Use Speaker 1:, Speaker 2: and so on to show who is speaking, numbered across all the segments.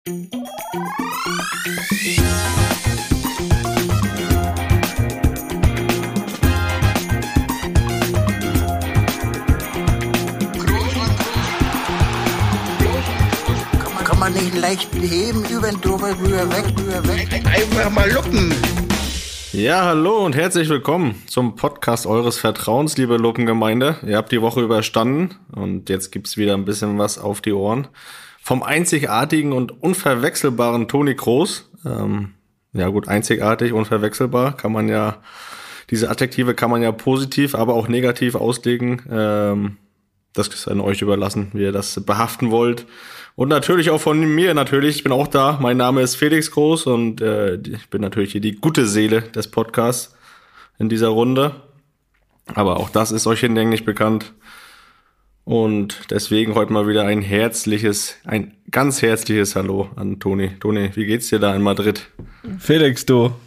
Speaker 1: Kann man nicht leicht heben, über den drüber, rüber, weg.
Speaker 2: Einfach mal lupen.
Speaker 3: Ja, hallo und herzlich willkommen zum Podcast eures Vertrauens, liebe Lupengemeinde. Ihr habt die Woche überstanden und jetzt gibt's wieder ein bisschen was auf die Ohren. Vom einzigartigen und unverwechselbaren Toni Kroos. Ja gut, einzigartig, unverwechselbar kann man ja, diese Adjektive kann man ja positiv, aber auch negativ auslegen. Das ist an euch überlassen, wie ihr das behaften wollt. Und natürlich auch von mir, ich bin auch da. Mein Name ist Felix Groß und ich bin natürlich hier die gute Seele des Podcasts in dieser Runde. Aber auch das ist euch hinlänglich bekannt. Und deswegen heute mal wieder ein ganz herzliches Hallo an Toni. Toni, wie geht's dir da in Madrid?
Speaker 4: Felix,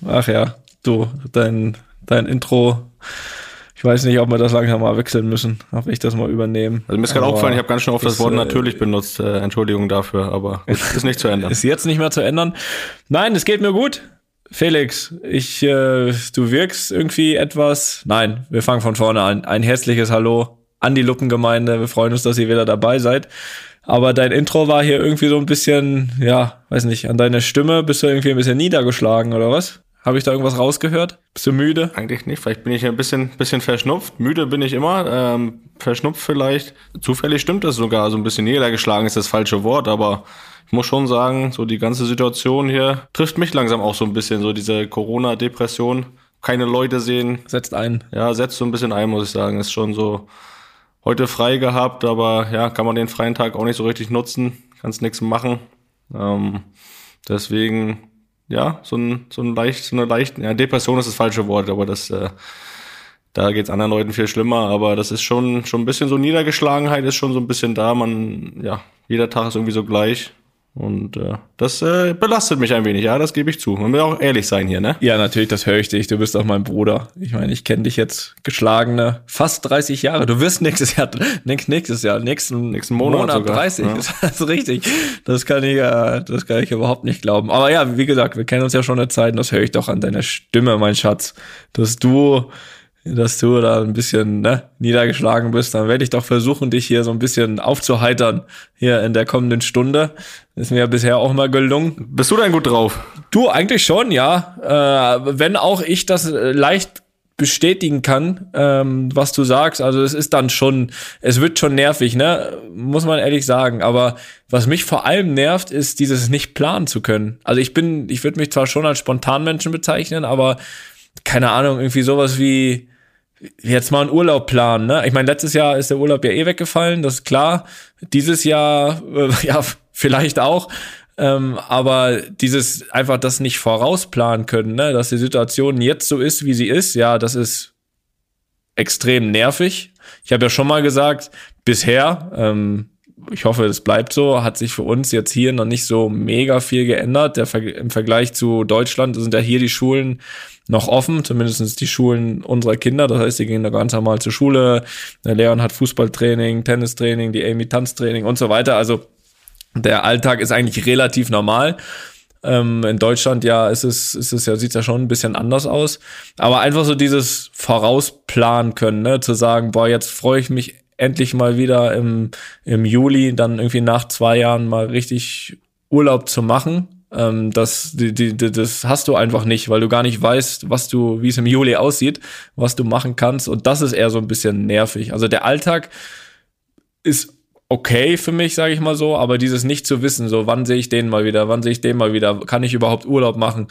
Speaker 4: dein Intro. Ich weiß nicht, ob wir das langsam mal wechseln müssen, ob ich das mal übernehmen.
Speaker 3: Also mir ist gerade aufgefallen, ich habe ganz schön oft das Wort natürlich benutzt. Entschuldigung dafür, aber gut, ist nicht zu ändern.
Speaker 4: Ist jetzt nicht mehr zu ändern. Nein, es geht mir gut. Felix, du wirkst irgendwie etwas... Nein, wir fangen von vorne an. Ein herzliches Hallo an die Lupengemeinde. Wir freuen uns, dass ihr wieder dabei seid. Aber dein Intro war hier irgendwie so ein bisschen, ja, weiß nicht, an deiner Stimme bist du irgendwie ein bisschen niedergeschlagen, oder was? Habe ich da irgendwas rausgehört? Bist du müde?
Speaker 3: Eigentlich nicht, vielleicht bin ich ein bisschen verschnupft. Müde bin ich immer, verschnupft vielleicht. Zufällig stimmt das sogar, so ein bisschen niedergeschlagen ist das falsche Wort, aber ich muss schon sagen, so die ganze Situation hier trifft mich langsam auch so ein bisschen, so diese Corona-Depression. Keine Leute sehen.
Speaker 4: Setzt ein.
Speaker 3: Ja, setzt so ein bisschen ein, muss ich sagen. Ist schon so heute frei gehabt, aber ja, kann man den freien Tag auch nicht so richtig nutzen. Kannst nichts machen. Deswegen... Ja, so eine leichte, ja, Depression ist das falsche Wort, aber da geht's anderen Leuten viel schlimmer, aber das ist schon ein bisschen so Niedergeschlagenheit ist schon so ein bisschen da, jeder Tag ist irgendwie so gleich und das belastet mich ein wenig, ja, das gebe ich zu. Man will auch ehrlich sein hier, ne?
Speaker 4: Ja, natürlich, das höre ich dich, du bist auch mein Bruder. Ich meine, ich kenne dich jetzt geschlagene fast 30 Jahre. Du wirst nächsten Monat sogar. 30, ja. Das ist richtig. Das kann ich überhaupt nicht glauben. Aber ja, wie gesagt, wir kennen uns ja schon eine Zeit und das höre ich doch an deiner Stimme, mein Schatz, dass du da ein bisschen niedergeschlagen bist, dann werde ich doch versuchen, dich hier so ein bisschen aufzuheitern hier in der kommenden Stunde. Ist mir ja bisher auch mal gelungen.
Speaker 3: Bist du denn gut drauf?
Speaker 4: Du, eigentlich schon, ja. Wenn auch ich das leicht bestätigen kann, was du sagst. Also es wird schon nervig, ne? Muss man ehrlich sagen. Aber was mich vor allem nervt, ist dieses nicht planen zu können. Also ich würde mich zwar schon als Spontanmenschen bezeichnen, aber keine Ahnung, irgendwie sowas wie jetzt mal einen Urlaub planen, ne? Ich meine, letztes Jahr ist der Urlaub ja weggefallen, das ist klar. Dieses Jahr, ja, vielleicht auch. Aber dieses einfach das nicht vorausplanen können, ne? Dass die Situation jetzt so ist, wie sie ist, ja, das ist extrem nervig. Ich habe ja schon mal gesagt, bisher, ich hoffe, es bleibt so, hat sich für uns jetzt hier noch nicht so mega viel geändert. Im Vergleich zu Deutschland sind ja hier die Schulen noch offen, zumindest die Schulen unserer Kinder. Das heißt, die gehen da ganz normal zur Schule. Der Leon hat Fußballtraining, Tennistraining, die Amy Tanztraining und so weiter. Also der Alltag ist eigentlich relativ normal. In Deutschland ja sieht's ja schon ein bisschen anders aus. Aber einfach so dieses Vorausplanen können, ne, zu sagen, boah, jetzt freue ich mich endlich mal wieder im Juli, dann irgendwie nach 2 Jahren mal richtig Urlaub zu machen. Das hast du einfach nicht, weil du gar nicht weißt, wie es im Juli aussieht, was du machen kannst. Und das ist eher so ein bisschen nervig. Also der Alltag ist okay für mich, sage ich mal so, aber dieses nicht zu wissen, so wann sehe ich den mal wieder, kann ich überhaupt Urlaub machen,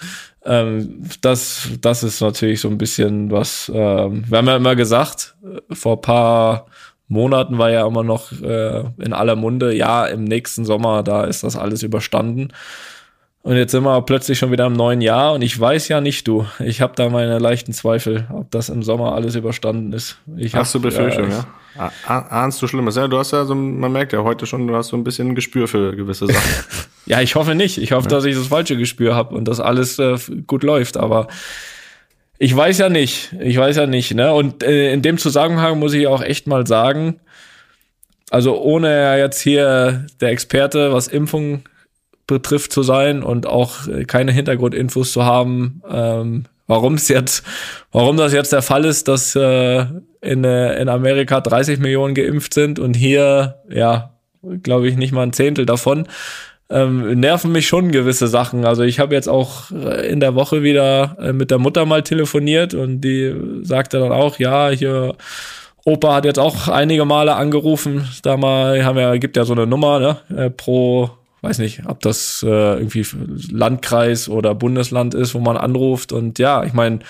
Speaker 4: das ist natürlich so ein bisschen was, wir haben ja immer gesagt, vor ein paar Monaten war ja immer noch in aller Munde, ja, im nächsten Sommer, da ist das alles überstanden. Und jetzt sind wir plötzlich schon wieder im neuen Jahr und ich weiß ja nicht, ich habe da meine leichten Zweifel, ob das im Sommer alles überstanden ist.
Speaker 3: Hast du Befürchtung, ja? Ahnst du Schlimmes? Ja, du hast ja man merkt ja heute schon, du hast so ein bisschen ein Gespür für gewisse Sachen.
Speaker 4: Ja, ich hoffe nicht. Ich hoffe, dass ich das falsche Gespür habe und dass alles gut läuft, aber ich weiß ja nicht, ne? Und in dem Zusammenhang muss ich auch echt mal sagen, also ohne jetzt hier der Experte, was Impfung betrifft zu sein und auch keine Hintergrundinfos zu haben, warum das jetzt der Fall ist, dass in Amerika 30 Millionen geimpft sind und hier, ja, glaube ich, nicht mal ein Zehntel davon. Nerven mich schon gewisse Sachen. Also ich habe jetzt auch in der Woche wieder mit der Mutter mal telefoniert und die sagte dann auch, ja, hier Opa hat jetzt auch einige Male angerufen. Da mal gibt ja so eine Nummer, ne, pro, weiß nicht, ob das irgendwie Landkreis oder Bundesland ist, wo man anruft. Und ja, ich meine,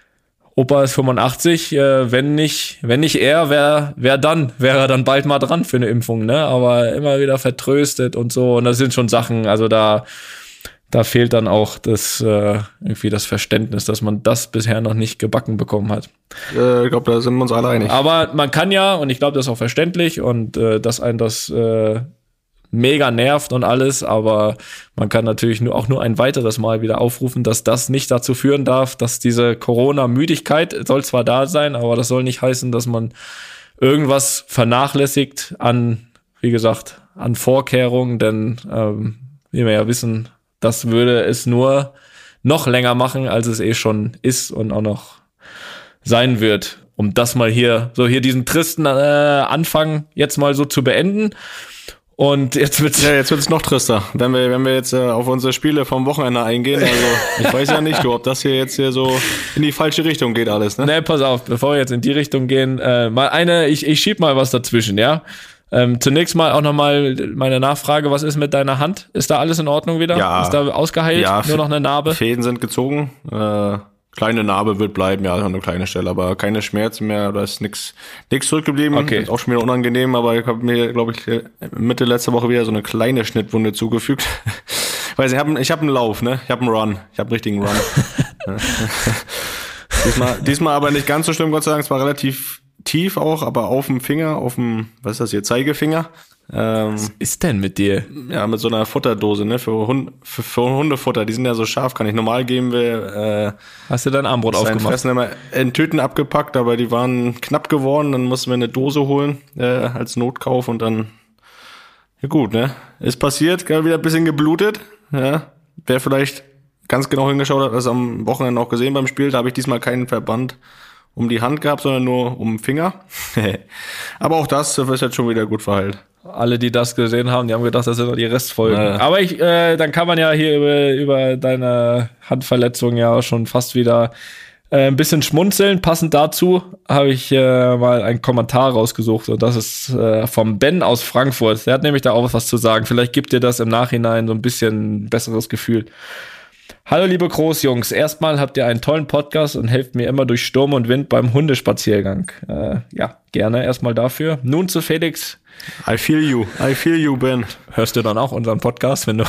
Speaker 4: Opa ist 85, wenn nicht er, wer dann? Wäre er dann bald mal dran für eine Impfung, ne? Aber immer wieder vertröstet und so. Und das sind schon Sachen, also da fehlt dann auch irgendwie das Verständnis, dass man das bisher noch nicht gebacken bekommen hat.
Speaker 3: Ich glaube, da sind wir uns alle einig.
Speaker 4: Aber man kann ja, und ich glaube, das ist auch verständlich und dass einen das mega nervt und alles, aber man kann natürlich nur ein weiteres Mal wieder aufrufen, dass das nicht dazu führen darf, dass diese Corona-Müdigkeit soll zwar da sein, aber das soll nicht heißen, dass man irgendwas vernachlässigt an, wie gesagt, an Vorkehrungen, denn wie wir ja wissen, das würde es nur noch länger machen, als es schon ist und auch noch sein wird. Um das mal hier diesen tristen Anfang jetzt mal so zu beenden. Und jetzt wird's
Speaker 3: noch trister, wenn wir jetzt auf unsere Spiele vom Wochenende eingehen. Also ich weiß ja nicht, ob das hier so in die falsche Richtung geht alles, ne?
Speaker 4: Ne, pass auf, bevor wir jetzt in die Richtung gehen, ich schieb mal was dazwischen, ja. Zunächst mal auch nochmal meine Nachfrage, was ist mit deiner Hand? Ist da alles in Ordnung wieder?
Speaker 3: Ja.
Speaker 4: Ist da ausgeheilt?
Speaker 3: Ja,
Speaker 4: nur noch eine Narbe?
Speaker 3: Fäden sind gezogen. Kleine Narbe wird bleiben, ja, eine kleine Stelle, aber keine Schmerzen mehr, da ist nix zurückgeblieben.
Speaker 4: Okay.
Speaker 3: Ist auch schon wieder unangenehm, aber ich habe mir, glaube ich, Mitte letzter Woche wieder so eine kleine Schnittwunde zugefügt. Weiß ich habe einen Lauf, ne? Ich habe einen Run. Ich habe einen richtigen Run. Diesmal aber nicht ganz so schlimm, Gott sei Dank. Es war relativ tief auch, aber auf dem Finger, was ist das hier, Zeigefinger.
Speaker 4: Was ist denn mit dir?
Speaker 3: Ja, mit so einer Futterdose, ne, für Hundefutter. Die sind ja so scharf, kann ich normal geben.
Speaker 4: Hast du dein Armbrot aufgemacht?
Speaker 3: Fressen immer in Tüten abgepackt, aber die waren knapp geworden. Dann mussten wir eine Dose holen als Notkauf und dann, ja gut, ne, ist passiert, gerade wieder ein bisschen geblutet. Ja, wer vielleicht ganz genau hingeschaut hat, das am Wochenende auch gesehen beim Spiel. Da habe ich diesmal keinen Verband um die Hand gehabt, sondern nur um den Finger. Aber auch das ist jetzt schon wieder gut verheilt.
Speaker 4: Alle, die das gesehen haben, die haben gedacht, das sind noch die Restfolgen.
Speaker 3: Ja.
Speaker 4: Aber dann kann man ja hier über deine Handverletzung ja schon fast wieder ein bisschen schmunzeln. Passend dazu habe ich mal einen Kommentar rausgesucht und das ist vom Ben aus Frankfurt. Der hat nämlich da auch was zu sagen. Vielleicht gibt dir das im Nachhinein so ein bisschen ein besseres Gefühl. Hallo liebe Großjungs, erstmal habt ihr einen tollen Podcast und helft mir immer durch Sturm und Wind beim Hundespaziergang. Ja, gerne erstmal dafür. Nun zu Felix.
Speaker 3: I feel you, Ben.
Speaker 4: Hörst du dann auch unseren Podcast, wenn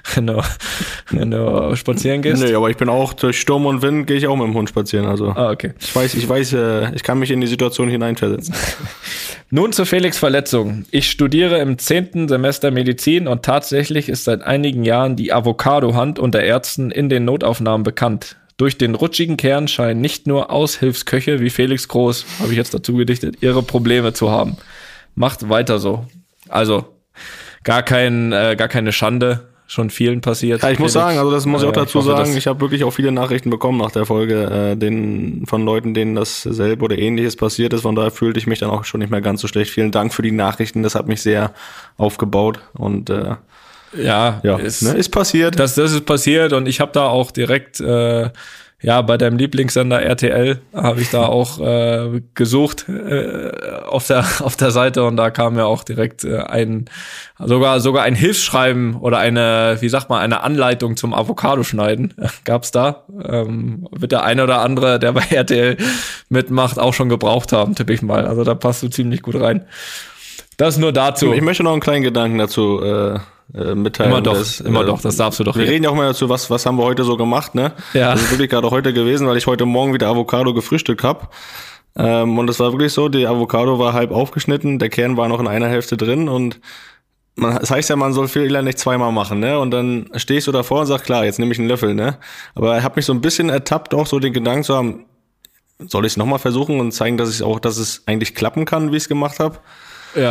Speaker 4: du spazieren gehst?
Speaker 3: Nee, aber ich bin auch durch Sturm und Wind, gehe ich auch mit dem Hund spazieren. Also
Speaker 4: okay.
Speaker 3: Ich weiß, ich kann mich in die Situation hineinversetzen.
Speaker 4: Nun zur Felix Verletzung. Ich studiere im 10. Semester Medizin und tatsächlich ist seit einigen Jahren die Avocado-Hand unter Ärzten in den Notaufnahmen bekannt. Durch den rutschigen Kern scheinen nicht nur Aushilfsköche wie Felix Groß, habe ich jetzt dazu gedichtet, ihre Probleme zu haben. Macht weiter so. Also gar keine Schande, schon vielen passiert.
Speaker 3: Ja, ich muss sagen, also das muss ich auch dazu sagen, ich habe wirklich auch viele Nachrichten bekommen nach der Folge, von Leuten, denen dasselbe oder Ähnliches passiert ist. Von daher fühlte ich mich dann auch schon nicht mehr ganz so schlecht. Vielen Dank für die Nachrichten, das hat mich sehr aufgebaut und ist passiert. Das ist passiert und ich habe da auch direkt bei deinem Lieblingssender RTL habe ich da auch gesucht auf der Seite und da kam ja auch direkt sogar ein Hilfsschreiben oder eine Anleitung zum Avocado-Schneiden gab's da. Wird der eine oder andere, der bei RTL mitmacht, auch schon gebraucht haben, tippe ich mal. Also da passt du ziemlich gut rein. Das nur dazu. Ich möchte noch einen kleinen Gedanken dazu mitteilen.
Speaker 4: Immer doch, das darfst du doch.
Speaker 3: Wir reden ja auch mal dazu, was haben wir heute so gemacht, ne?
Speaker 4: Ja.
Speaker 3: Das ist wirklich gerade heute gewesen, weil ich heute Morgen wieder Avocado gefrühstückt habe. Und es war wirklich so, die Avocado war halb aufgeschnitten, der Kern war noch in einer Hälfte drin und das heißt ja, man soll Fehler nicht zweimal machen, ne? Und dann stehst du davor und sagst, klar, jetzt nehme ich einen Löffel, ne? Aber ich habe mich so ein bisschen ertappt, auch so den Gedanken zu haben, soll ich es nochmal versuchen und zeigen, dass es eigentlich klappen kann, wie ich es gemacht habe?
Speaker 4: Ja.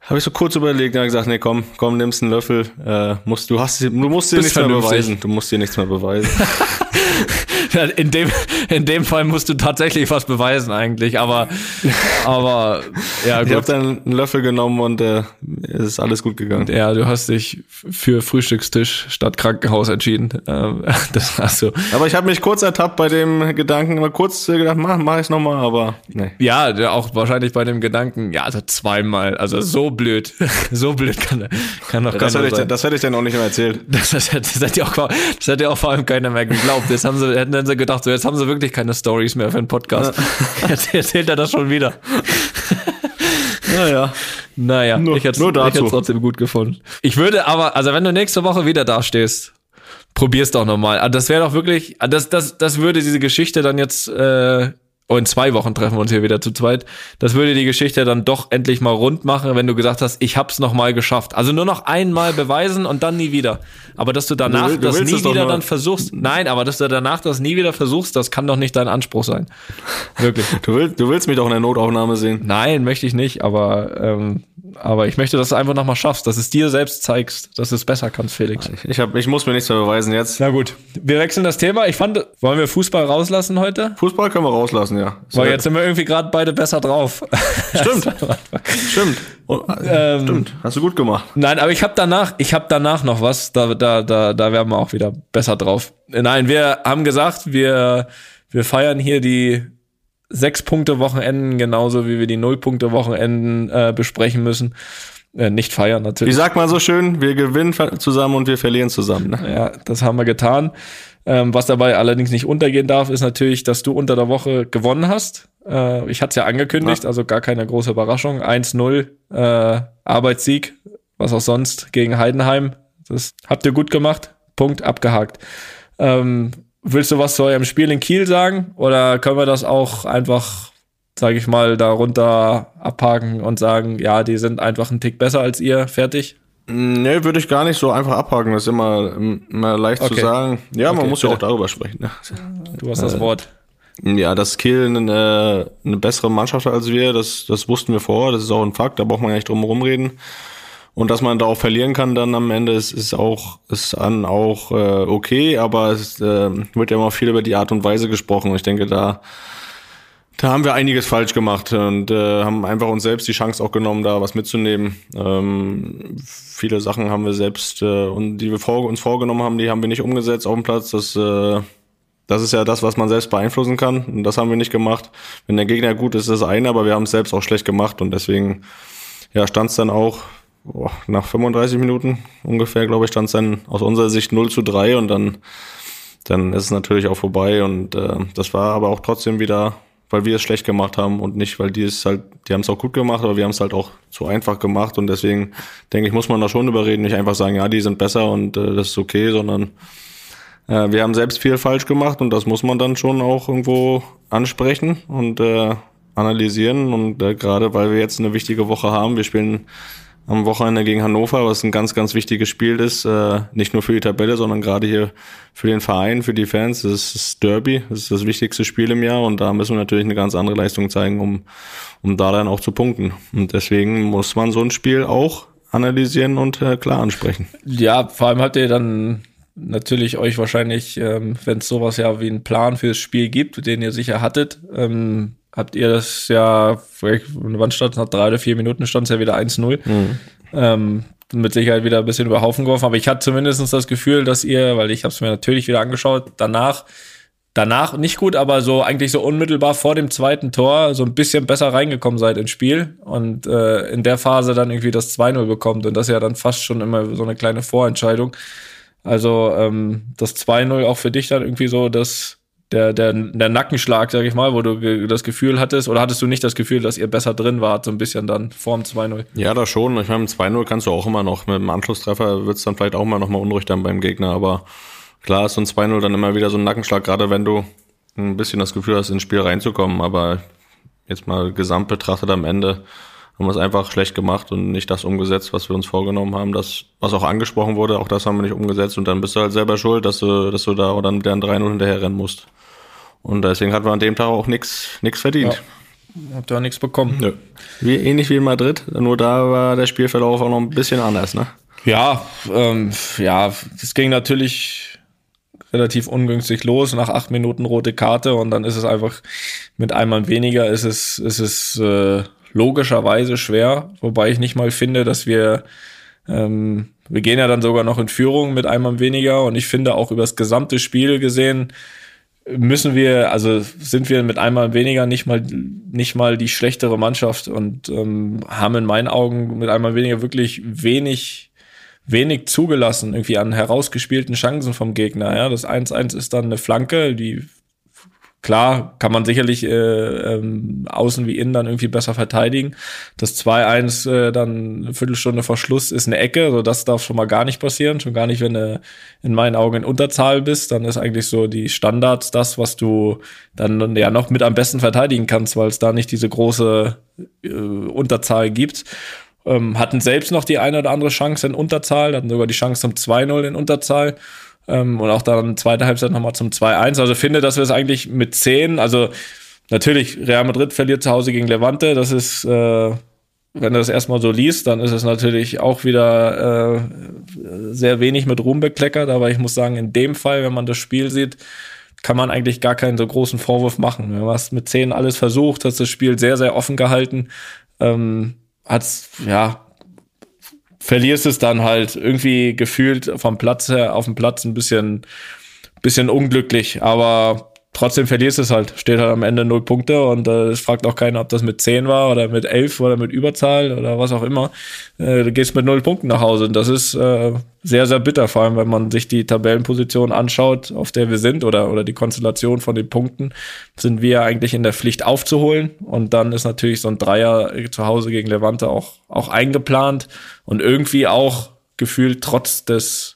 Speaker 3: Habe ich so kurz überlegt, dann gesagt, nee, komm, nimmst einen Löffel, du musst dir nichts mehr beweisen. Du musst dir nichts mehr beweisen.
Speaker 4: In dem Fall musst du tatsächlich was beweisen eigentlich, aber ja, gut.
Speaker 3: Ich habe dann einen Löffel genommen und es ist alles gut gegangen.
Speaker 4: Ja, du hast dich für Frühstückstisch statt Krankenhaus entschieden. Das hast du.
Speaker 3: Aber ich habe mich kurz ertappt bei dem Gedanken, mal kurz gedacht, mach ich's nochmal, aber nee.
Speaker 4: Ja, auch wahrscheinlich bei dem Gedanken, ja, also zweimal, also so blöd kann doch keiner sein.
Speaker 3: Das hätte ich dann auch nicht mehr erzählt.
Speaker 4: Das hätte auch vor allem keiner mehr geglaubt. Hätten sie gedacht, so jetzt haben sie wirklich keine Storys mehr für den Podcast. Ja. Jetzt erzählt er das schon wieder. Naja, ich hätte es trotzdem gut gefunden. Ich würde aber, also wenn du nächste Woche wieder dastehst, probier's doch nochmal. Das wäre doch wirklich, das würde diese Geschichte dann jetzt, in 2 Wochen treffen wir uns hier wieder zu zweit. Das würde die Geschichte dann doch endlich mal rund machen, wenn du gesagt hast, ich hab's nochmal geschafft. Also nur noch einmal beweisen und dann nie wieder. Aber dass du danach das nie wieder dann versuchst. Nein, aber dass du danach das nie wieder versuchst, das kann doch nicht dein Anspruch sein. Wirklich.
Speaker 3: Du willst mich doch in der Notaufnahme sehen.
Speaker 4: Nein, möchte ich nicht, aber ich möchte, dass du einfach nochmal schaffst, dass es dir selbst zeigst, dass du es besser kannst, Felix.
Speaker 3: Ich muss mir nichts mehr beweisen jetzt.
Speaker 4: Na gut, wir wechseln das Thema. Wollen wir Fußball rauslassen heute?
Speaker 3: Fußball können wir rauslassen, ja.
Speaker 4: Weil jetzt sind wir irgendwie gerade beide besser drauf.
Speaker 3: Stimmt. Stimmt. Hast du gut gemacht.
Speaker 4: Nein, aber ich habe danach noch was. Da werden wir auch wieder besser drauf. Nein, wir haben gesagt, wir feiern hier die 6-Punkte-Wochenenden, genauso wie wir die 0-Punkte-Wochenenden besprechen müssen. Nicht feiern natürlich.
Speaker 3: Wie sagt man so schön, wir gewinnen zusammen und wir verlieren zusammen. Ne?
Speaker 4: Ja, das haben wir getan. Was dabei allerdings nicht untergehen darf, ist natürlich, dass du unter der Woche gewonnen hast. Ich hatte es ja angekündigt, also gar keine große Überraschung. 1-0 Arbeitssieg, was auch sonst, gegen Heidenheim. Das habt ihr gut gemacht. Punkt, abgehakt. Willst du was zu eurem Spiel in Kiel sagen? Oder können wir das auch einfach, sage ich mal, darunter abhaken und sagen, ja, die sind einfach einen Tick besser als ihr, fertig?
Speaker 3: Nee, würde ich gar nicht so einfach abhaken. Das ist immer leicht zu sagen. Ja, man muss ja auch darüber sprechen. Ne?
Speaker 4: Du hast das Wort.
Speaker 3: Ja, dass Kiel eine bessere Mannschaft hat als wir, das wussten wir vorher. Das ist auch ein Fakt, da braucht man gar nicht drum herum reden. Und dass man da auch verlieren kann dann am Ende, ist dann auch okay, aber es wird ja immer viel über die Art und Weise gesprochen. Und ich denke, da haben wir einiges falsch gemacht und haben einfach uns selbst die Chance auch genommen, da was mitzunehmen. Viele Sachen haben wir selbst und die wir uns vorgenommen haben, die haben wir nicht umgesetzt auf dem Platz. Das ist ja das, was man selbst beeinflussen kann und das haben wir nicht gemacht. Wenn der Gegner gut ist, ist das eine, aber wir haben es selbst auch schlecht gemacht und deswegen stand es dann auch nach 35 Minuten ungefähr, glaube ich, stand es dann aus unserer Sicht 0-3 und dann ist es natürlich auch vorbei und das war aber auch trotzdem wieder, weil wir es schlecht gemacht haben und nicht, weil die haben es auch gut gemacht, aber wir haben es halt auch zu einfach gemacht und deswegen denke ich, muss man da schon überreden, nicht einfach sagen, ja, die sind besser und das ist okay, sondern wir haben selbst viel falsch gemacht und das muss man dann schon auch irgendwo ansprechen und analysieren und gerade weil wir jetzt eine wichtige Woche haben, wir spielen am Wochenende gegen Hannover, was ein ganz, ganz wichtiges Spiel ist, nicht nur für die Tabelle, sondern gerade hier für den Verein, für die Fans. Das ist das Derby, das ist das wichtigste Spiel im Jahr und da müssen wir natürlich eine ganz andere Leistung zeigen, um da dann auch zu punkten. Und deswegen muss man so ein Spiel auch analysieren und klar ansprechen.
Speaker 4: Ja, vor allem habt ihr dann natürlich euch wahrscheinlich, wenn es sowas ja wie einen Plan fürs Spiel gibt, den ihr sicher hattet, habt ihr das ja, wann stand es, nach 3 oder 4 Minuten stand es ja wieder 1-0. Mit Sicherheit wieder ein bisschen über Haufen geworfen, aber ich hatte zumindest das Gefühl, dass ihr, weil ich habe es mir natürlich wieder angeschaut, danach nicht gut, aber so eigentlich so unmittelbar vor dem zweiten Tor so ein bisschen besser reingekommen seid ins Spiel und in der Phase dann irgendwie das 2-0 bekommt und das ist ja dann fast schon immer so eine kleine Vorentscheidung. Also das 2-0 auch für dich dann irgendwie so der Nackenschlag, sag ich mal, wo du das Gefühl hattest, oder hattest du nicht das Gefühl, dass ihr besser drin wart, so ein bisschen dann vorm 2-0?
Speaker 3: Ja, das schon. Ich meine, mit 2-0 kannst du auch immer noch, mit dem Anschlusstreffer wird es dann vielleicht auch mal nochmal unruhig dann beim Gegner, aber klar ist so ein 2-0 dann immer wieder so ein Nackenschlag, gerade wenn du ein bisschen das Gefühl hast, ins Spiel reinzukommen, aber jetzt mal gesamt betrachtet am Ende haben wir es einfach schlecht gemacht und nicht das umgesetzt, was wir uns vorgenommen haben. Das, was auch angesprochen wurde, auch das haben wir nicht umgesetzt und dann bist du halt selber schuld, dass du da oder dann 3-0 hinterher rennen musst. Und deswegen hatten wir an dem Tag auch nichts verdient.
Speaker 4: Habt ihr auch nichts bekommen.
Speaker 3: Nö. Ähnlich wie in Madrid, nur da war der Spielverlauf auch noch ein bisschen anders, ne?
Speaker 4: Ja, das ging natürlich relativ ungünstig los, nach 8 Minuten rote Karte und dann ist es einfach mit einem weniger ist es logischerweise schwer, wobei ich nicht mal finde, dass wir gehen ja dann sogar noch in Führung mit einem weniger und ich finde auch über das gesamte Spiel gesehen sind wir mit einmal weniger nicht mal die schlechtere Mannschaft und haben in meinen Augen mit einmal weniger wirklich wenig zugelassen, irgendwie an herausgespielten Chancen vom Gegner. Ja, das 1-1 ist dann eine Flanke, die klar kann man sicherlich außen wie innen dann irgendwie besser verteidigen. Das 2-1 dann eine Viertelstunde vor Schluss ist eine Ecke, so das darf schon mal gar nicht passieren, schon gar nicht, wenn du in meinen Augen in Unterzahl bist, dann ist eigentlich so die Standards das, was du dann ja noch mit am besten verteidigen kannst, weil es da nicht diese große Unterzahl gibt. Hatten selbst noch die eine oder andere Chance in Unterzahl, hatten sogar die Chance zum 2-0 in Unterzahl und auch dann zweite Halbzeit nochmal zum 2-1. Also finde, dass wir es eigentlich mit 10, also natürlich, Real Madrid verliert zu Hause gegen Levante, das ist, wenn du das erstmal so liest, dann ist es natürlich auch wieder sehr wenig mit Ruhm bekleckert, aber ich muss sagen, in dem Fall, wenn man das Spiel sieht, kann man eigentlich gar keinen so großen Vorwurf machen. Du hast mit 10 alles versucht, hast das Spiel sehr, sehr offen gehalten, verlierst es dann halt irgendwie gefühlt vom Platz her auf dem Platz ein bisschen unglücklich, aber trotzdem verlierst es halt, steht halt am Ende 0 Punkte und es fragt auch keiner, ob das mit 10 war oder mit 11 oder mit Überzahl oder was auch immer. Du gehst mit 0 Punkten nach Hause und das ist sehr, sehr bitter, vor allem wenn man sich die Tabellenposition anschaut, auf der wir sind oder die Konstellation von den Punkten, sind wir eigentlich in der Pflicht aufzuholen und dann ist natürlich so ein Dreier zu Hause gegen Levante auch eingeplant und irgendwie auch gefühlt trotz des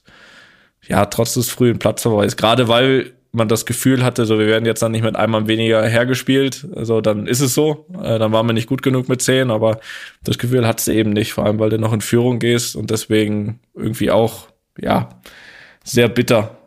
Speaker 4: frühen Platzverweis, gerade weil man das Gefühl hatte, so wir werden jetzt dann nicht mit einem weniger hergespielt, also dann ist es so, dann waren wir nicht gut genug mit 10, aber das Gefühl hattest du eben nicht, vor allem weil du noch in Führung gehst und deswegen irgendwie auch, sehr bitter,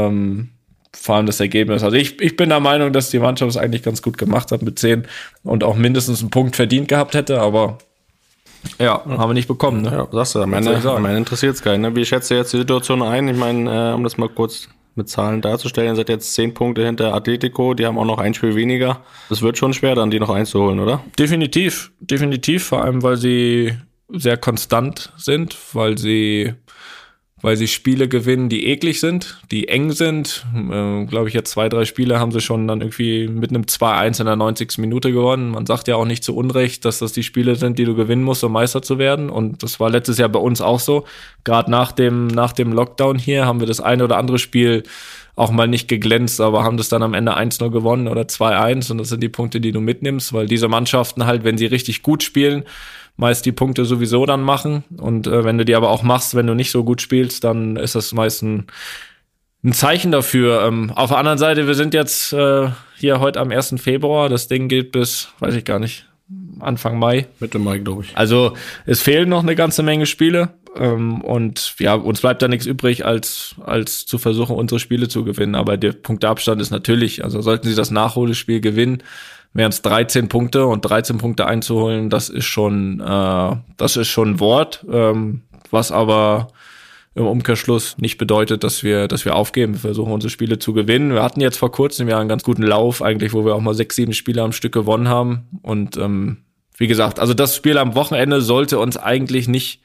Speaker 4: vor allem das Ergebnis. Also ich bin der Meinung, dass die Mannschaft es eigentlich ganz gut gemacht hat mit 10 und auch mindestens einen Punkt verdient gehabt hätte, aber haben wir nicht bekommen. Ne?
Speaker 3: Ja, sagst du, am Ende interessiert es keinen. Ne? Wie schätzt du jetzt die Situation ein? Ich meine, um das mal kurz mit Zahlen darzustellen, seid jetzt 10 Punkte hinter Atletico, die haben auch noch ein Spiel weniger. Es wird schon schwer, dann die noch einzuholen, oder?
Speaker 4: Definitiv, vor allem, weil sie sehr konstant sind, weil sie Spiele gewinnen, die eklig sind, die eng sind. Glaube ich, jetzt 2-3 Spiele haben sie schon dann irgendwie mit einem 2-1 in der 90. Minute gewonnen. Man sagt ja auch nicht zu Unrecht, dass das die Spiele sind, die du gewinnen musst, um Meister zu werden. Und das war letztes Jahr bei uns auch so. Gerade nach dem Lockdown hier haben wir das eine oder andere Spiel auch mal nicht geglänzt, aber haben das dann am Ende 1-0 gewonnen oder 2-1. Und das sind die Punkte, die du mitnimmst, weil diese Mannschaften halt, wenn sie richtig gut spielen, meist die Punkte sowieso dann machen und wenn du die aber auch machst, wenn du nicht so gut spielst, dann ist das meist ein Zeichen dafür. Auf der anderen Seite, wir sind jetzt hier heute am 1. Februar, das Ding geht bis, weiß ich gar nicht, Anfang Mai.
Speaker 3: Mitte Mai, glaube ich.
Speaker 4: Also es fehlen noch eine ganze Menge Spiele und uns bleibt da nichts übrig, als zu versuchen, unsere Spiele zu gewinnen, aber der Punkteabstand ist natürlich, also sollten sie das Nachholspiel gewinnen, wären es 13 Punkte und 13 Punkte einzuholen, das ist schon ein Wort, was aber im Umkehrschluss nicht bedeutet, dass wir aufgeben. Wir versuchen, unsere Spiele zu gewinnen. Wir hatten jetzt vor kurzem ja einen ganz guten Lauf eigentlich, wo wir auch mal 6-7 Spiele am Stück gewonnen haben und wie gesagt, also das Spiel am Wochenende sollte uns eigentlich nicht,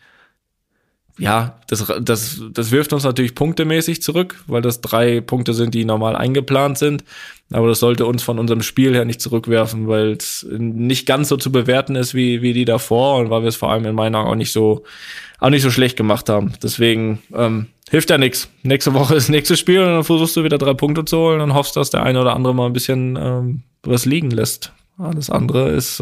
Speaker 4: das wirft uns natürlich punktemäßig zurück, weil das 3 Punkte sind, die normal eingeplant sind. Aber das sollte uns von unserem Spiel her nicht zurückwerfen, weil es nicht ganz so zu bewerten ist wie die davor und weil wir es vor allem in meiner Augen auch nicht so schlecht gemacht haben. Deswegen hilft ja nichts. Nächste Woche ist das nächste Spiel und dann versuchst du wieder 3 Punkte zu holen und hoffst, dass der eine oder andere mal ein bisschen was liegen lässt. Alles andere ist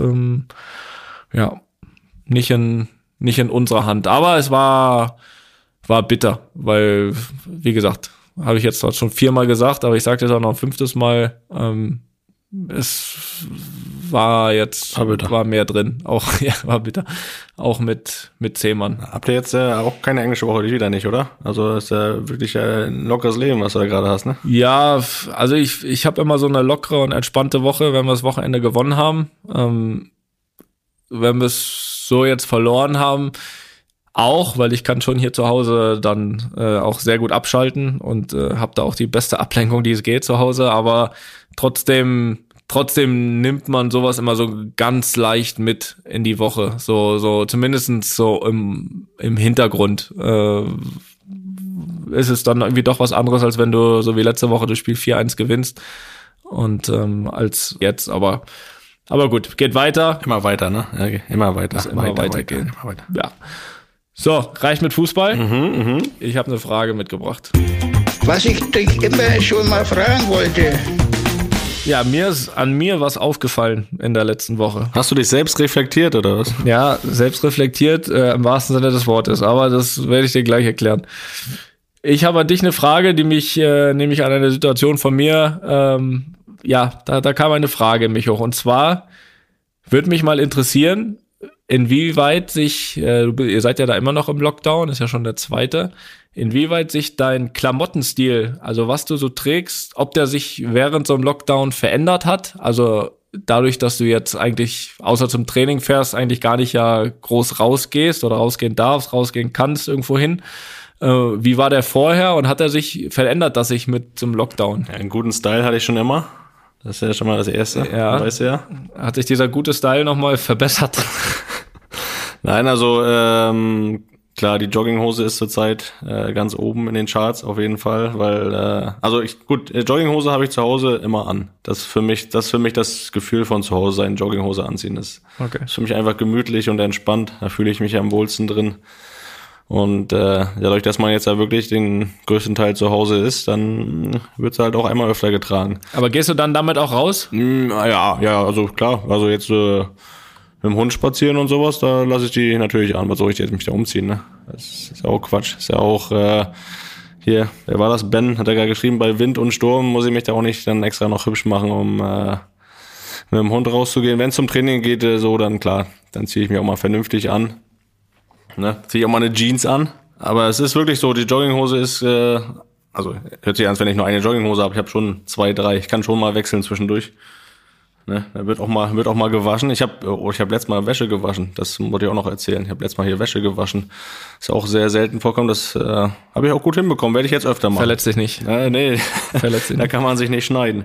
Speaker 4: nicht in unserer Hand. Aber es war bitter, weil, wie gesagt, habe ich jetzt schon 4-mal gesagt, aber ich sage jetzt auch noch ein 5. Mal, Es war mehr drin. Auch, ja, war bitter. Auch mit 10 Mann.
Speaker 3: Habt ihr jetzt auch keine englische Woche wieder nicht, oder? Also ist ja wirklich ein lockeres Leben, was du da gerade hast, ne?
Speaker 4: Ja, also ich habe immer so eine lockere und entspannte Woche, wenn wir das Wochenende gewonnen haben. Wenn wir es so jetzt verloren haben, auch, weil ich kann schon hier zu Hause dann auch sehr gut abschalten und habe da auch die beste Ablenkung, die es geht zu Hause, aber trotzdem nimmt man sowas immer so ganz leicht mit in die Woche, so zumindest so im Hintergrund ist es dann irgendwie doch was anderes, als wenn du so wie letzte Woche das Spiel 4-1 gewinnst und als jetzt, aber gut, geht weiter.
Speaker 3: Immer weiter, ne? Ja, immer weiter.
Speaker 4: Immer weitergehen. Ja. So, reicht mit Fußball? Ich habe eine Frage mitgebracht.
Speaker 2: Was ich dich immer schon mal fragen wollte.
Speaker 4: Ja, an mir was aufgefallen in der letzten Woche.
Speaker 3: Hast du dich selbst reflektiert oder was?
Speaker 4: Ja, selbst reflektiert im wahrsten Sinne des Wortes, aber das werde ich dir gleich erklären. Ich habe an dich eine Frage, die mich nämlich an eine Situation von mir, da kam eine Frage in mich hoch. Und zwar würde mich mal interessieren, inwieweit sich, ihr seid ja da immer noch im Lockdown, ist ja schon der 2., inwieweit sich dein Klamottenstil, also was du so trägst, ob der sich während so einem Lockdown verändert hat, also dadurch, dass du jetzt eigentlich außer zum Training fährst, eigentlich gar nicht ja groß rausgehst oder rausgehen darfst, rausgehen kannst irgendwo hin. Wie war der vorher und hat er sich verändert, dass ich mit zum Lockdown?
Speaker 3: Ja, einen guten Style hatte ich schon immer. Das ist ja schon mal das Erste.
Speaker 4: Ja.
Speaker 3: Weißt du ja.
Speaker 4: Hat sich dieser gute Style nochmal verbessert?
Speaker 3: Nein, also klar, die Jogginghose ist zurzeit ganz oben in den Charts auf jeden Fall, weil Jogginghose habe ich zu Hause immer an. Das ist für mich das Gefühl von zu Hause sein, Jogginghose anziehen. Das ist für mich einfach gemütlich und entspannt. Da fühle ich mich am wohlsten drin. Und dadurch, dass man jetzt ja wirklich den größten Teil zu Hause ist, dann wird es halt auch einmal öfter getragen.
Speaker 4: Aber gehst du dann damit auch raus?
Speaker 3: Ja, also klar. Also jetzt mit dem Hund spazieren und sowas, da lasse ich die natürlich an. Was soll ich jetzt mich da umziehen, ne? Das ist ja auch Quatsch. Ist ja auch hier, wer war das? Ben hat ja gerade geschrieben, bei Wind und Sturm muss ich mich da auch nicht dann extra noch hübsch machen, um mit dem Hund rauszugehen. Wenn es zum Training geht, so, dann klar, dann ziehe ich mich auch mal vernünftig an. Ne? Ziehe ich auch mal eine Jeans an. Aber es ist wirklich so, die Jogginghose ist, also hört sich an, als wenn ich nur eine Jogginghose habe. Ich habe schon 2, 3. Ich kann schon mal wechseln zwischendurch. Ne? Da wird auch mal gewaschen. Ich habe letztes Mal Wäsche gewaschen. Das wollte ich auch noch erzählen. Ich habe letztes Mal hier Wäsche gewaschen. Ist auch sehr selten vorkommen. Das habe ich auch gut hinbekommen. Werde ich jetzt öfter machen.
Speaker 4: Verletzt dich nicht.
Speaker 3: Nee.
Speaker 4: Verletzt dich
Speaker 3: Da kann man sich nicht schneiden.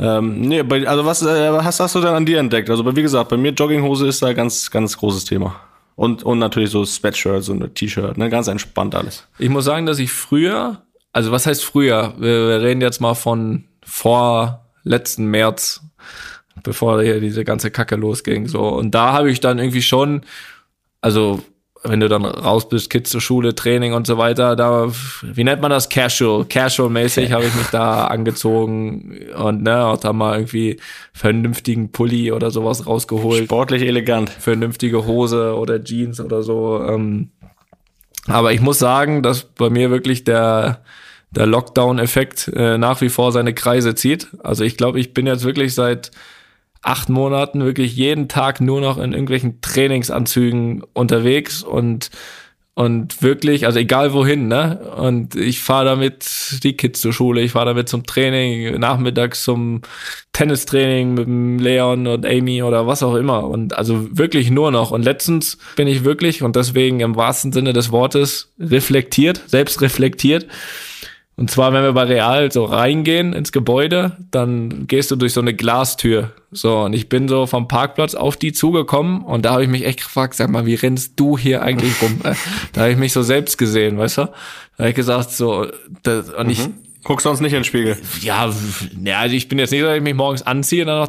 Speaker 3: Also was hast du denn an dir entdeckt? Also wie gesagt, bei mir Jogginghose ist da ganz, ganz großes Thema. Und natürlich so Sweatshirt, so ein T-Shirt, ne, ganz entspannt alles.
Speaker 4: Ich muss sagen, dass ich früher, also was heißt früher? Wir reden jetzt mal von vor letzten März, bevor hier diese ganze Kacke losging, so. Und da habe ich dann irgendwie schon, also wenn du dann raus bist, Kids zur Schule, Training und so weiter, da, wie nennt man das? Casual-mäßig habe ich mich da angezogen und auch da mal irgendwie vernünftigen Pulli oder sowas rausgeholt.
Speaker 3: Sportlich elegant.
Speaker 4: Vernünftige Hose oder Jeans oder so. Aber ich muss sagen, dass bei mir wirklich der Lockdown-Effekt nach wie vor seine Kreise zieht. Also ich glaube, ich bin jetzt wirklich seit 8 Monaten wirklich jeden Tag nur noch in irgendwelchen Trainingsanzügen unterwegs und wirklich, also egal wohin, ne? Und ich fahre damit die Kids zur Schule, ich fahre damit zum Training, nachmittags zum Tennistraining mit dem Leon und Amy oder was auch immer. Und also wirklich nur noch. Und letztens bin ich wirklich, und deswegen im wahrsten Sinne des Wortes, selbst reflektiert. Und zwar, wenn wir bei Real so reingehen ins Gebäude, dann gehst du durch so eine Glastür. So, und ich bin so vom Parkplatz auf die zugekommen und da habe ich mich echt gefragt, sag mal, wie rennst du hier eigentlich rum? Da habe ich mich so selbst gesehen, weißt du? Da habe ich gesagt, so, ich
Speaker 3: guckst sonst nicht in den Spiegel?
Speaker 4: Ja, also ich bin jetzt nicht so, dass ich mich morgens anziehe und dann noch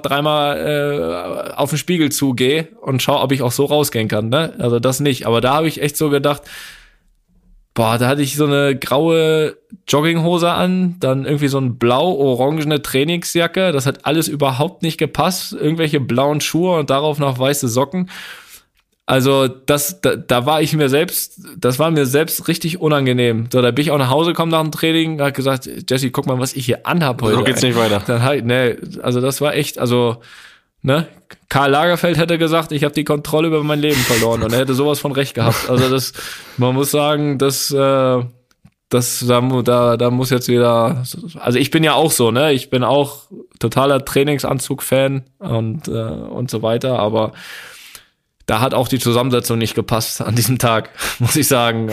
Speaker 4: 3-mal auf den Spiegel zugehe und schaue, ob ich auch so rausgehen kann, ne? Also das nicht. Aber da habe ich echt so gedacht, da hatte ich so eine graue Jogginghose an, dann irgendwie so ein blau-orangene Trainingsjacke. Das hat alles überhaupt nicht gepasst. Irgendwelche blauen Schuhe und darauf noch weiße Socken. Also da war das war mir selbst richtig unangenehm. So, da bin ich auch nach Hause gekommen nach dem Training, hat gesagt, Jesse, guck mal, was ich hier anhab heute.
Speaker 3: So geht's nicht weiter.
Speaker 4: Dann halt, also das war echt, also, ne, Karl Lagerfeld hätte gesagt, ich habe die Kontrolle über mein Leben verloren und er hätte sowas von recht gehabt. Also man muss sagen, da muss jetzt wieder, also ich bin ja auch so, ne, ich bin auch totaler Trainingsanzug-Fan und so weiter, aber da hat auch die Zusammensetzung nicht gepasst an diesem Tag, muss ich sagen.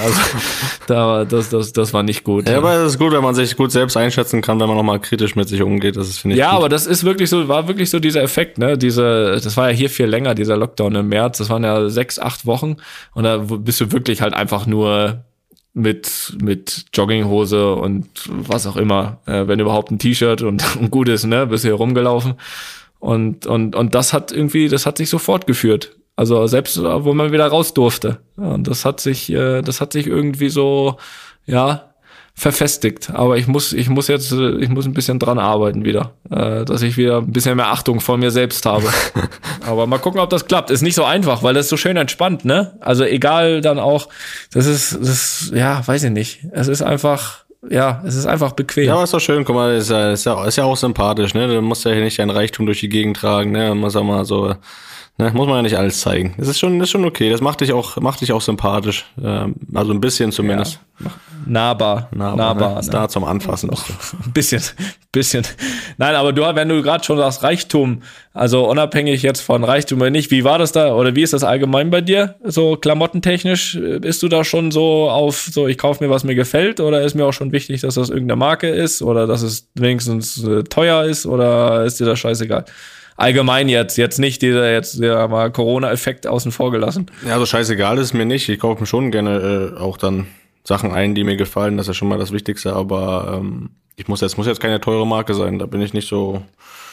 Speaker 4: Also das war nicht gut.
Speaker 3: Ja, aber es ist gut, wenn man sich gut selbst einschätzen kann, wenn man nochmal kritisch mit sich umgeht. Das finde ich
Speaker 4: ja,
Speaker 3: gut.
Speaker 4: aber das ist wirklich so, war wirklich so dieser Effekt, ne? Das war ja hier viel länger, dieser Lockdown im März. Das waren ja 6-8 Wochen und da bist du wirklich halt einfach nur mit Jogginghose und was auch immer, wenn überhaupt ein T-Shirt und gut ist, ne? Bist hier rumgelaufen und das hat sich so fortgeführt. Also selbst, wo man wieder raus durfte. Und das hat sich irgendwie so, ja, verfestigt. Aber ich muss ein bisschen dran arbeiten wieder, dass ich wieder ein bisschen mehr Achtung vor mir selbst habe. Aber mal gucken, ob das klappt. Ist nicht so einfach, weil das ist so schön entspannt, ne? Also egal dann auch, das ist, ja, weiß ich nicht. Es ist einfach bequem.
Speaker 3: Ja, aber ist doch schön, guck mal, ist ja auch sympathisch, ne? Du musst ja nicht dein Reichtum durch die Gegend tragen, ne? Muss ja mal so, ne? Muss man ja nicht alles zeigen. Das ist schon okay. Das macht dich auch sympathisch. Also ein bisschen zumindest.
Speaker 4: Ja. Nahbar.
Speaker 3: Ne? Da zum Anfassen.
Speaker 4: Ein bisschen. Nein, aber wenn du gerade schon sagst Reichtum, also unabhängig jetzt von Reichtum oder nicht, wie war das da oder wie ist das allgemein bei dir? So klamottentechnisch, bist du da schon so auf, so ich kaufe mir, was mir gefällt, oder ist mir auch schon wichtig, dass das irgendeine Marke ist oder dass es wenigstens teuer ist, oder ist dir das scheißegal? Allgemein jetzt nicht der mal Corona-Effekt außen vor gelassen.
Speaker 3: Ja, so scheißegal ist mir nicht. Ich kaufe mir schon gerne auch dann Sachen ein, die mir gefallen. Das ist ja schon mal das Wichtigste. Aber muss jetzt keine teure Marke sein. Da bin ich nicht so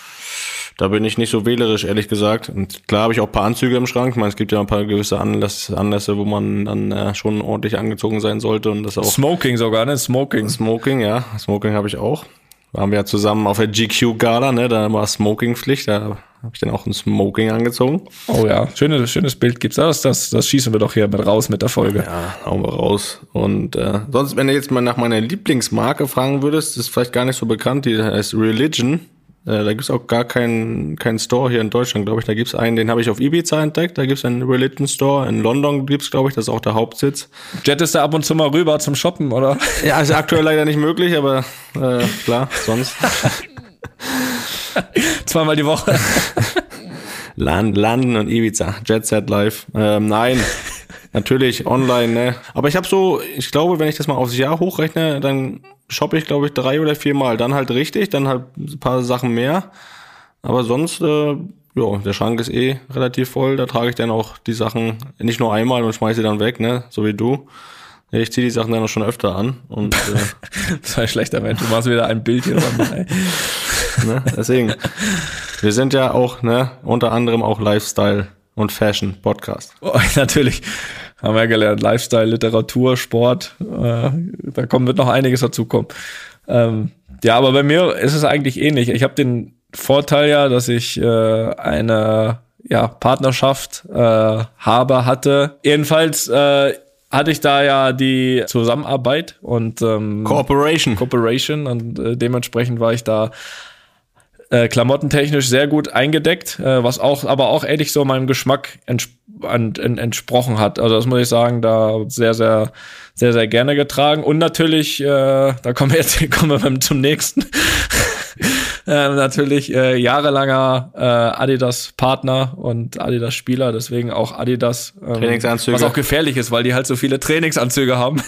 Speaker 3: wählerisch, ehrlich gesagt. Und klar habe ich auch ein paar Anzüge im Schrank. Ich meine, es gibt ja ein paar gewisse Anlässe, wo man dann schon ordentlich angezogen sein sollte. Und das auch
Speaker 4: Smoking sogar, ne?
Speaker 3: Smoking, ja. Smoking habe ich auch. Waren wir ja zusammen auf der GQ-Gala, ne? Da war Smoking-Pflicht, da habe ich dann auch ein Smoking angezogen.
Speaker 4: Oh ja, schönes Bild gibt's. Das schießen wir doch hier mit raus mit der Folge.
Speaker 3: Ja, hauen wir raus. Und sonst, wenn du jetzt mal nach meiner Lieblingsmarke fragen würdest, ist vielleicht gar nicht so bekannt, die heißt Religion. Da gibt's auch gar keinen Store hier in Deutschland, glaube ich. Da gibt's einen, den habe ich auf Ibiza entdeckt. Da gibt's einen Religion Store. In London gibt's, glaube ich, das ist auch der Hauptsitz.
Speaker 4: Jettest du ab und zu mal rüber zum Shoppen, oder?
Speaker 3: Ja, ist aktuell leider nicht möglich, aber klar, sonst.
Speaker 4: Zweimal die Woche.
Speaker 3: London und Ibiza. Jet Set Live. Nein, natürlich online, ne? Aber ich glaube, wenn ich das mal aufs Jahr hochrechne, dann shoppe ich, glaube ich, 3 oder 4 Mal. Dann halt richtig, dann halt ein paar Sachen mehr. Aber sonst, der Schrank ist relativ voll. Da trage ich dann auch die Sachen nicht nur einmal und schmeiße sie dann weg, ne? So wie du. Ich ziehe die Sachen dann auch schon öfter an. Und
Speaker 4: das war ein schlechter Mensch. Du machst wieder ein Bild hier dabei.
Speaker 3: Ne? Deswegen. Wir sind ja auch, ne, unter anderem auch Lifestyle und Fashion Podcast.
Speaker 4: Oh, natürlich. Haben wir ja gelernt. Lifestyle, Literatur, Sport. Da wird noch einiges dazukommen. Ja, aber bei mir ist es eigentlich ähnlich. Ich habe den Vorteil ja, dass ich eine Partnerschaft hatte. Jedenfalls hatte ich da ja die Zusammenarbeit und Cooperation und dementsprechend war ich da klamottentechnisch sehr gut eingedeckt, was aber auch ehrlich so meinem Geschmack entsprochen hat. Also das muss ich sagen, da sehr, sehr, sehr, sehr gerne getragen. Und natürlich, da kommen wir zum nächsten. Natürlich jahrelanger Adidas-Partner und Adidas-Spieler, deswegen auch Adidas.
Speaker 3: Trainingsanzüge.
Speaker 4: Was auch gefährlich ist, weil die halt so viele Trainingsanzüge haben.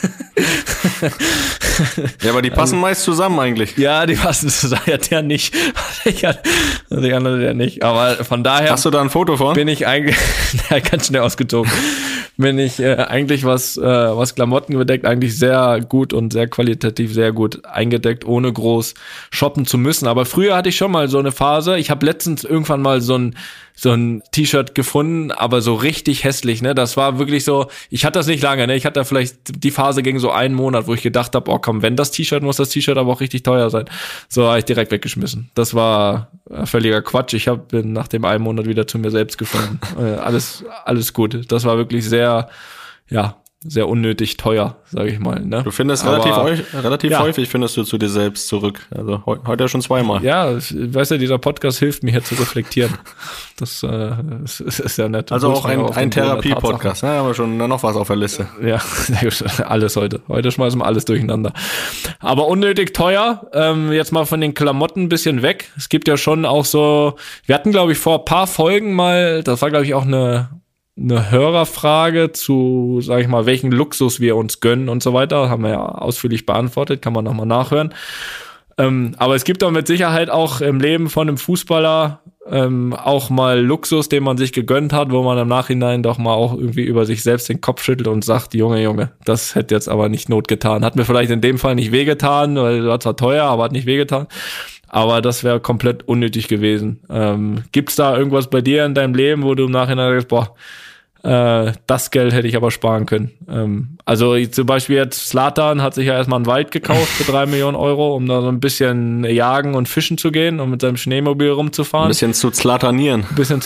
Speaker 3: Ja, aber die passen meist zusammen eigentlich.
Speaker 4: Ja, die passen zusammen. Ja, der nicht. Der andere, der nicht. Aber von daher.
Speaker 3: Hast du da ein Foto von?
Speaker 4: Bin ich eigentlich ganz schnell ausgezogen. bin ich eigentlich was Klamotten bedeckt, eigentlich sehr gut und sehr qualitativ sehr gut eingedeckt, ohne groß shoppen zu müssen. Aber früher hatte ich schon mal so eine Phase. Ich habe letztens irgendwann mal so ein T-Shirt gefunden, aber so richtig hässlich, ne? Das war wirklich so, ich hatte das nicht lange, ne? Ich hatte vielleicht die Phase gegen so einen Monat, wo ich gedacht habe, oh komm, wenn das T-Shirt, muss das T-Shirt aber auch richtig teuer sein. So habe ich direkt weggeschmissen. Das war völliger Quatsch. Ich bin nach dem einen Monat wieder zu mir selbst gefunden. Alles gut. Das war wirklich sehr unnötig teuer, sage ich mal. Ne?
Speaker 3: Du findest relativ häufig findest du zu dir selbst zurück. Also heute schon zweimal.
Speaker 4: Ja, weißt du, dieser Podcast hilft mir hier zu reflektieren. Das ist ja nett.
Speaker 3: Also auch ein Therapie-Podcast. Ja, aber schon noch was auf der Liste.
Speaker 4: Ja, alles heute. Heute schmeißen wir alles durcheinander. Aber unnötig teuer. Jetzt mal von den Klamotten ein bisschen weg. Es gibt ja schon auch so, wir hatten, glaube ich, vor ein paar Folgen mal, das war, glaube ich, auch eine Hörerfrage zu, sag ich mal, welchen Luxus wir uns gönnen und so weiter. Haben wir ja ausführlich beantwortet, kann man nochmal nachhören. Aber es gibt doch mit Sicherheit auch im Leben von einem Fußballer auch mal Luxus, den man sich gegönnt hat, wo man im Nachhinein doch mal auch irgendwie über sich selbst den Kopf schüttelt und sagt, Junge, das hätte jetzt aber nicht Not getan. Hat mir vielleicht in dem Fall nicht wehgetan, weil das war zwar teuer, aber hat nicht wehgetan. Aber das wäre komplett unnötig gewesen. Gibt's da irgendwas bei dir in deinem Leben, wo du im Nachhinein sagst, boah, das Geld hätte ich aber sparen können. Also zum Beispiel jetzt Zlatan hat sich ja erstmal einen Wald gekauft für 3 Millionen Euro, um da so ein bisschen jagen und fischen zu gehen und mit seinem Schneemobil rumzufahren.
Speaker 3: Ein bisschen zu zlatanieren.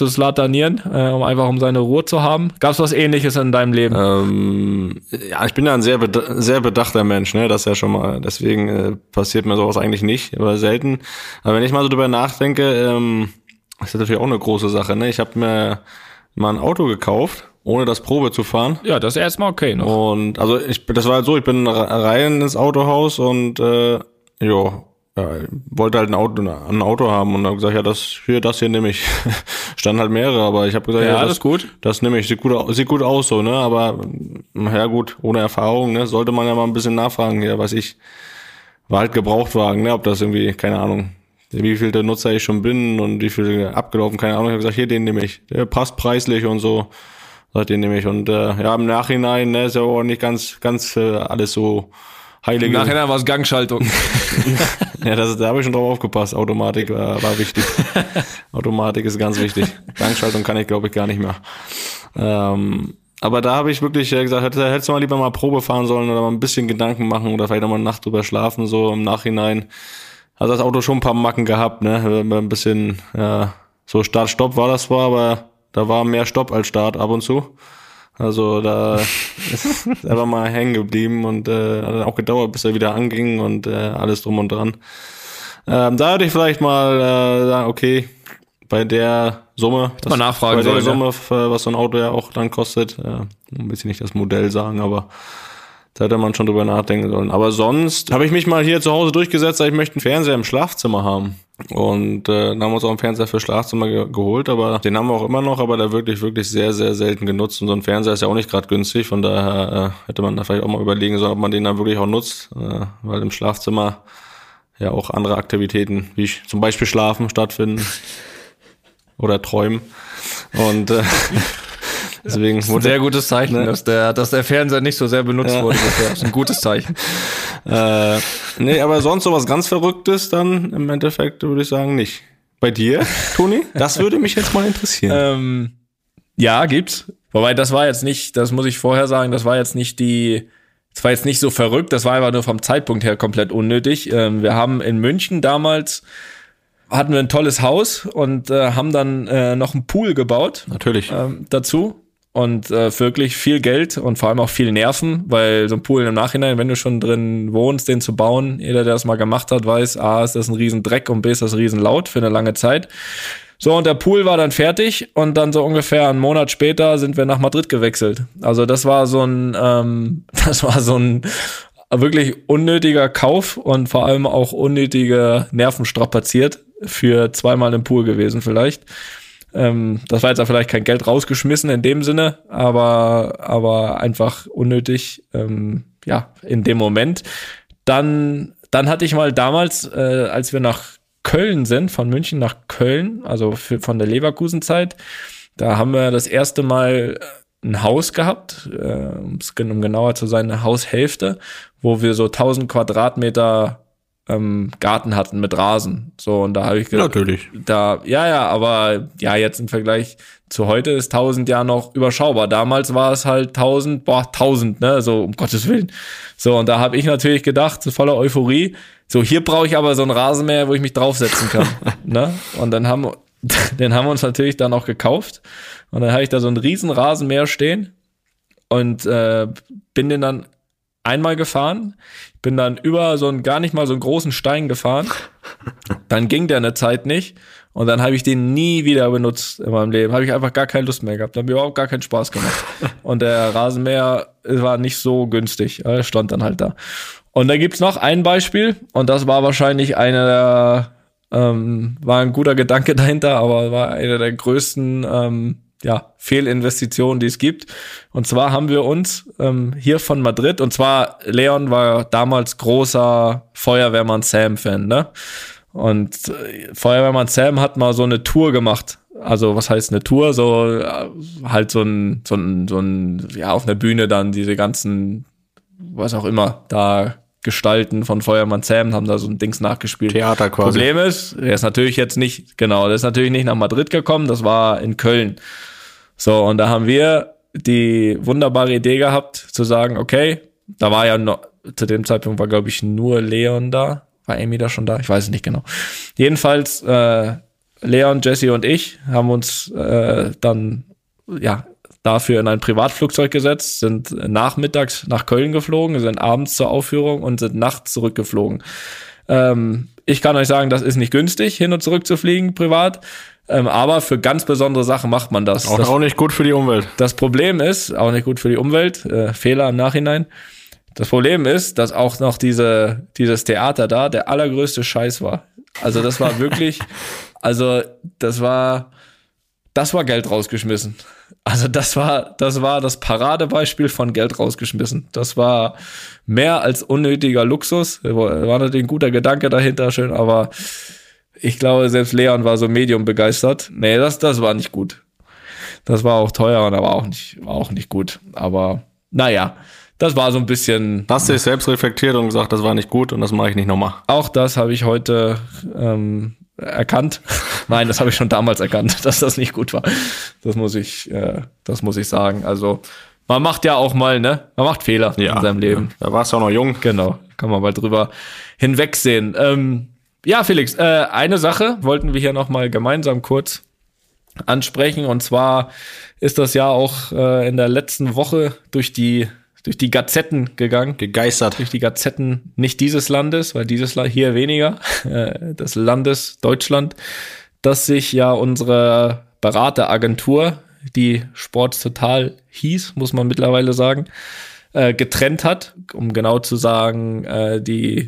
Speaker 4: Um seine Ruhe zu haben. Gab's was Ähnliches in deinem Leben?
Speaker 3: Ja, ich bin ja ein sehr bedachter Mensch, ne? Das ist ja schon mal, deswegen passiert mir sowas eigentlich nicht, aber selten. Aber wenn ich mal so drüber nachdenke, ist das natürlich auch eine große Sache, ne? Ich habe mir mal ein Auto gekauft, ohne das Probe zu fahren.
Speaker 4: Ja, das ist erstmal okay noch.
Speaker 3: Und also das war halt so, ich bin rein ins Autohaus und wollte halt ein Auto haben und habe gesagt, ja, das hier nehme ich. Standen halt mehrere, aber ich habe gesagt, ja,
Speaker 4: das ist gut.
Speaker 3: Das nehme ich, sieht gut aus so, ne? Aber ja gut, ohne Erfahrung, ne, sollte man ja mal ein bisschen nachfragen, ja, weiß ich. War halt Gebrauchtwagen, ne, ob das irgendwie, keine Ahnung, wie viel der Nutzer ich schon bin und wie viel abgelaufen, keine Ahnung. Ich habe gesagt, hier, den nehme ich. Der passt preislich und so. Den nehme ich. Und im Nachhinein, ne, ist ja auch nicht ganz alles so heilige.
Speaker 4: Im Nachhinein war es Gangschaltung.
Speaker 3: Ja, da habe ich schon drauf aufgepasst. Automatik war wichtig. Automatik ist ganz wichtig. Gangschaltung kann ich, glaube ich, gar nicht mehr. Aber da habe ich wirklich gesagt, hättest du mal lieber mal Probe fahren sollen oder mal ein bisschen Gedanken machen oder vielleicht auch mal eine Nacht drüber schlafen, so im Nachhinein. Hat das Auto schon ein paar Macken gehabt, ne? Ein bisschen, so Start-Stopp war das zwar, aber da war mehr Stopp als Start ab und zu. Also da ist einfach mal hängen geblieben und hat dann auch gedauert, bis er wieder anging und alles drum und dran. Da hätte ich vielleicht mal sagen, okay, bei der Summe,
Speaker 4: mal nachfragen sollen,
Speaker 3: Summe, was so ein Auto ja auch dann kostet, ein bisschen nicht das Modell sagen, aber da hätte man schon drüber nachdenken sollen. Aber sonst habe ich mich mal hier zu Hause durchgesetzt, ich möchte einen Fernseher im Schlafzimmer haben. Und dann haben wir uns auch einen Fernseher für Schlafzimmer geholt, aber den haben wir auch immer noch, aber der wirklich, wirklich sehr, sehr selten genutzt. Und so ein Fernseher ist ja auch nicht gerade günstig, von daher hätte man da vielleicht auch mal überlegen sollen, ob man den dann wirklich auch nutzt, weil im Schlafzimmer ja auch andere Aktivitäten, wie zum Beispiel Schlafen, stattfinden oder Träumen. Und deswegen
Speaker 4: das ist ein sehr gutes Zeichen, ne? dass der Fernseher nicht so sehr benutzt wurde. Das ist ein gutes Zeichen.
Speaker 3: Nee, aber sonst sowas ganz Verrücktes dann im Endeffekt würde ich sagen nicht. Bei dir, Toni? Das würde mich jetzt mal interessieren.
Speaker 4: Ja, gibt's. Wobei das war jetzt nicht, das muss ich vorher sagen, das war jetzt nicht so verrückt, das war einfach nur vom Zeitpunkt her komplett unnötig. Wir haben in München damals hatten wir ein tolles Haus und haben dann noch einen Pool gebaut.
Speaker 3: Natürlich.
Speaker 4: Dazu. Und wirklich viel Geld und vor allem auch viel Nerven, weil so ein Pool im Nachhinein, wenn du schon drin wohnst, den zu bauen, jeder, der das mal gemacht hat, weiß, A, ist das ein riesen Dreck und B, ist das riesen laut für eine lange Zeit. So, und der Pool war dann fertig und dann so ungefähr einen Monat später sind wir nach Madrid gewechselt. Also das war so ein wirklich unnötiger Kauf und vor allem auch unnötige Nerven strapaziert für zweimal im Pool gewesen vielleicht. Das war jetzt auch vielleicht kein Geld rausgeschmissen in dem Sinne, aber einfach unnötig, in dem Moment. Dann hatte ich mal damals, als wir nach Köln sind, von München nach Köln, also von der Leverkusen-Zeit, da haben wir das erste Mal ein Haus gehabt, um genauer zu sein, eine Haushälfte, wo wir so 1000 Quadratmeter Garten hatten mit Rasen. So, und da habe ich gedacht,
Speaker 3: natürlich.
Speaker 4: Aber jetzt im Vergleich zu heute ist 1000 ja noch überschaubar. Damals war es halt 1000, ne, so um Gottes Willen. So, und da habe ich natürlich gedacht, so voller Euphorie, so hier brauche ich aber so einen Rasenmäher, wo ich mich draufsetzen kann, ne? Und den haben wir uns natürlich dann auch gekauft. Und dann habe ich da so einen riesen Rasenmäher stehen und bin den dann einmal gefahren, bin dann über gar nicht mal so einen großen Stein gefahren, dann ging der eine Zeit nicht und dann habe ich den nie wieder benutzt in meinem Leben, habe ich einfach gar keine Lust mehr gehabt, hat mir überhaupt gar keinen Spaß gemacht und der Rasenmäher war nicht so günstig, stand dann halt da. Und da gibt's noch ein Beispiel und das war wahrscheinlich war ein guter Gedanke dahinter, aber war eine der größten Fehlinvestitionen, die es gibt. Und zwar haben wir uns hier von Madrid, und zwar Leon war damals großer Feuerwehrmann Sam-Fan, ne? Und Feuerwehrmann Sam hat mal so eine Tour gemacht. Also was heißt eine Tour? So halt so ein auf einer Bühne dann diese ganzen, was auch immer, da Gestalten von Feuerwehrmann Sam haben da so ein Dings nachgespielt.
Speaker 3: Theater quasi.
Speaker 4: Problem ist, der ist natürlich nicht nach Madrid gekommen, das war in Köln. So, und da haben wir die wunderbare Idee gehabt, zu sagen, okay, da war ja noch, zu dem Zeitpunkt war, glaube ich, nur Leon da. War Amy da schon da? Ich weiß es nicht genau. Jedenfalls, Leon, Jesse und ich haben uns dann, dafür in ein Privatflugzeug gesetzt, sind nachmittags nach Köln geflogen, sind abends zur Aufführung und sind nachts zurückgeflogen. Ich kann euch sagen, das ist nicht günstig, hin und zurück zu fliegen, privat. Aber für ganz besondere Sachen macht man das.
Speaker 3: Auch nicht gut für die Umwelt.
Speaker 4: Das Problem ist, auch nicht gut für die Umwelt, Fehler im Nachhinein. Das Problem ist, dass auch noch dieses Theater da der allergrößte Scheiß war. Also das war wirklich, das war Geld rausgeschmissen. Also das war das Paradebeispiel von Geld rausgeschmissen. Das war mehr als unnötiger Luxus. War natürlich ein guter Gedanke dahinter, schön, aber ich glaube, selbst Leon war so medium begeistert. Nee, das war nicht gut. Das war auch teuer und war auch nicht gut. Aber naja, das war so ein bisschen.
Speaker 3: Hast du dich selbst reflektiert und gesagt, das war nicht gut und das mache ich nicht nochmal?
Speaker 4: Auch das habe ich heute erkannt. Nein, das habe ich schon damals erkannt, dass das nicht gut war. Das muss ich sagen. Also man macht ja auch mal, ne? Man macht Fehler in seinem Leben.
Speaker 3: Da warst du auch noch jung.
Speaker 4: Genau, kann man mal drüber hinwegsehen. Felix, eine Sache wollten wir hier nochmal gemeinsam kurz ansprechen. Und zwar ist das ja auch in der letzten Woche durch die Gazetten gegangen.
Speaker 3: Gegeistert.
Speaker 4: Durch die Gazetten nicht dieses Landes, weil dieses Land hier weniger, des Landes Deutschland, dass sich ja unsere Berateragentur, die Sports Total hieß, muss man mittlerweile sagen, getrennt hat. Um genau zu sagen, die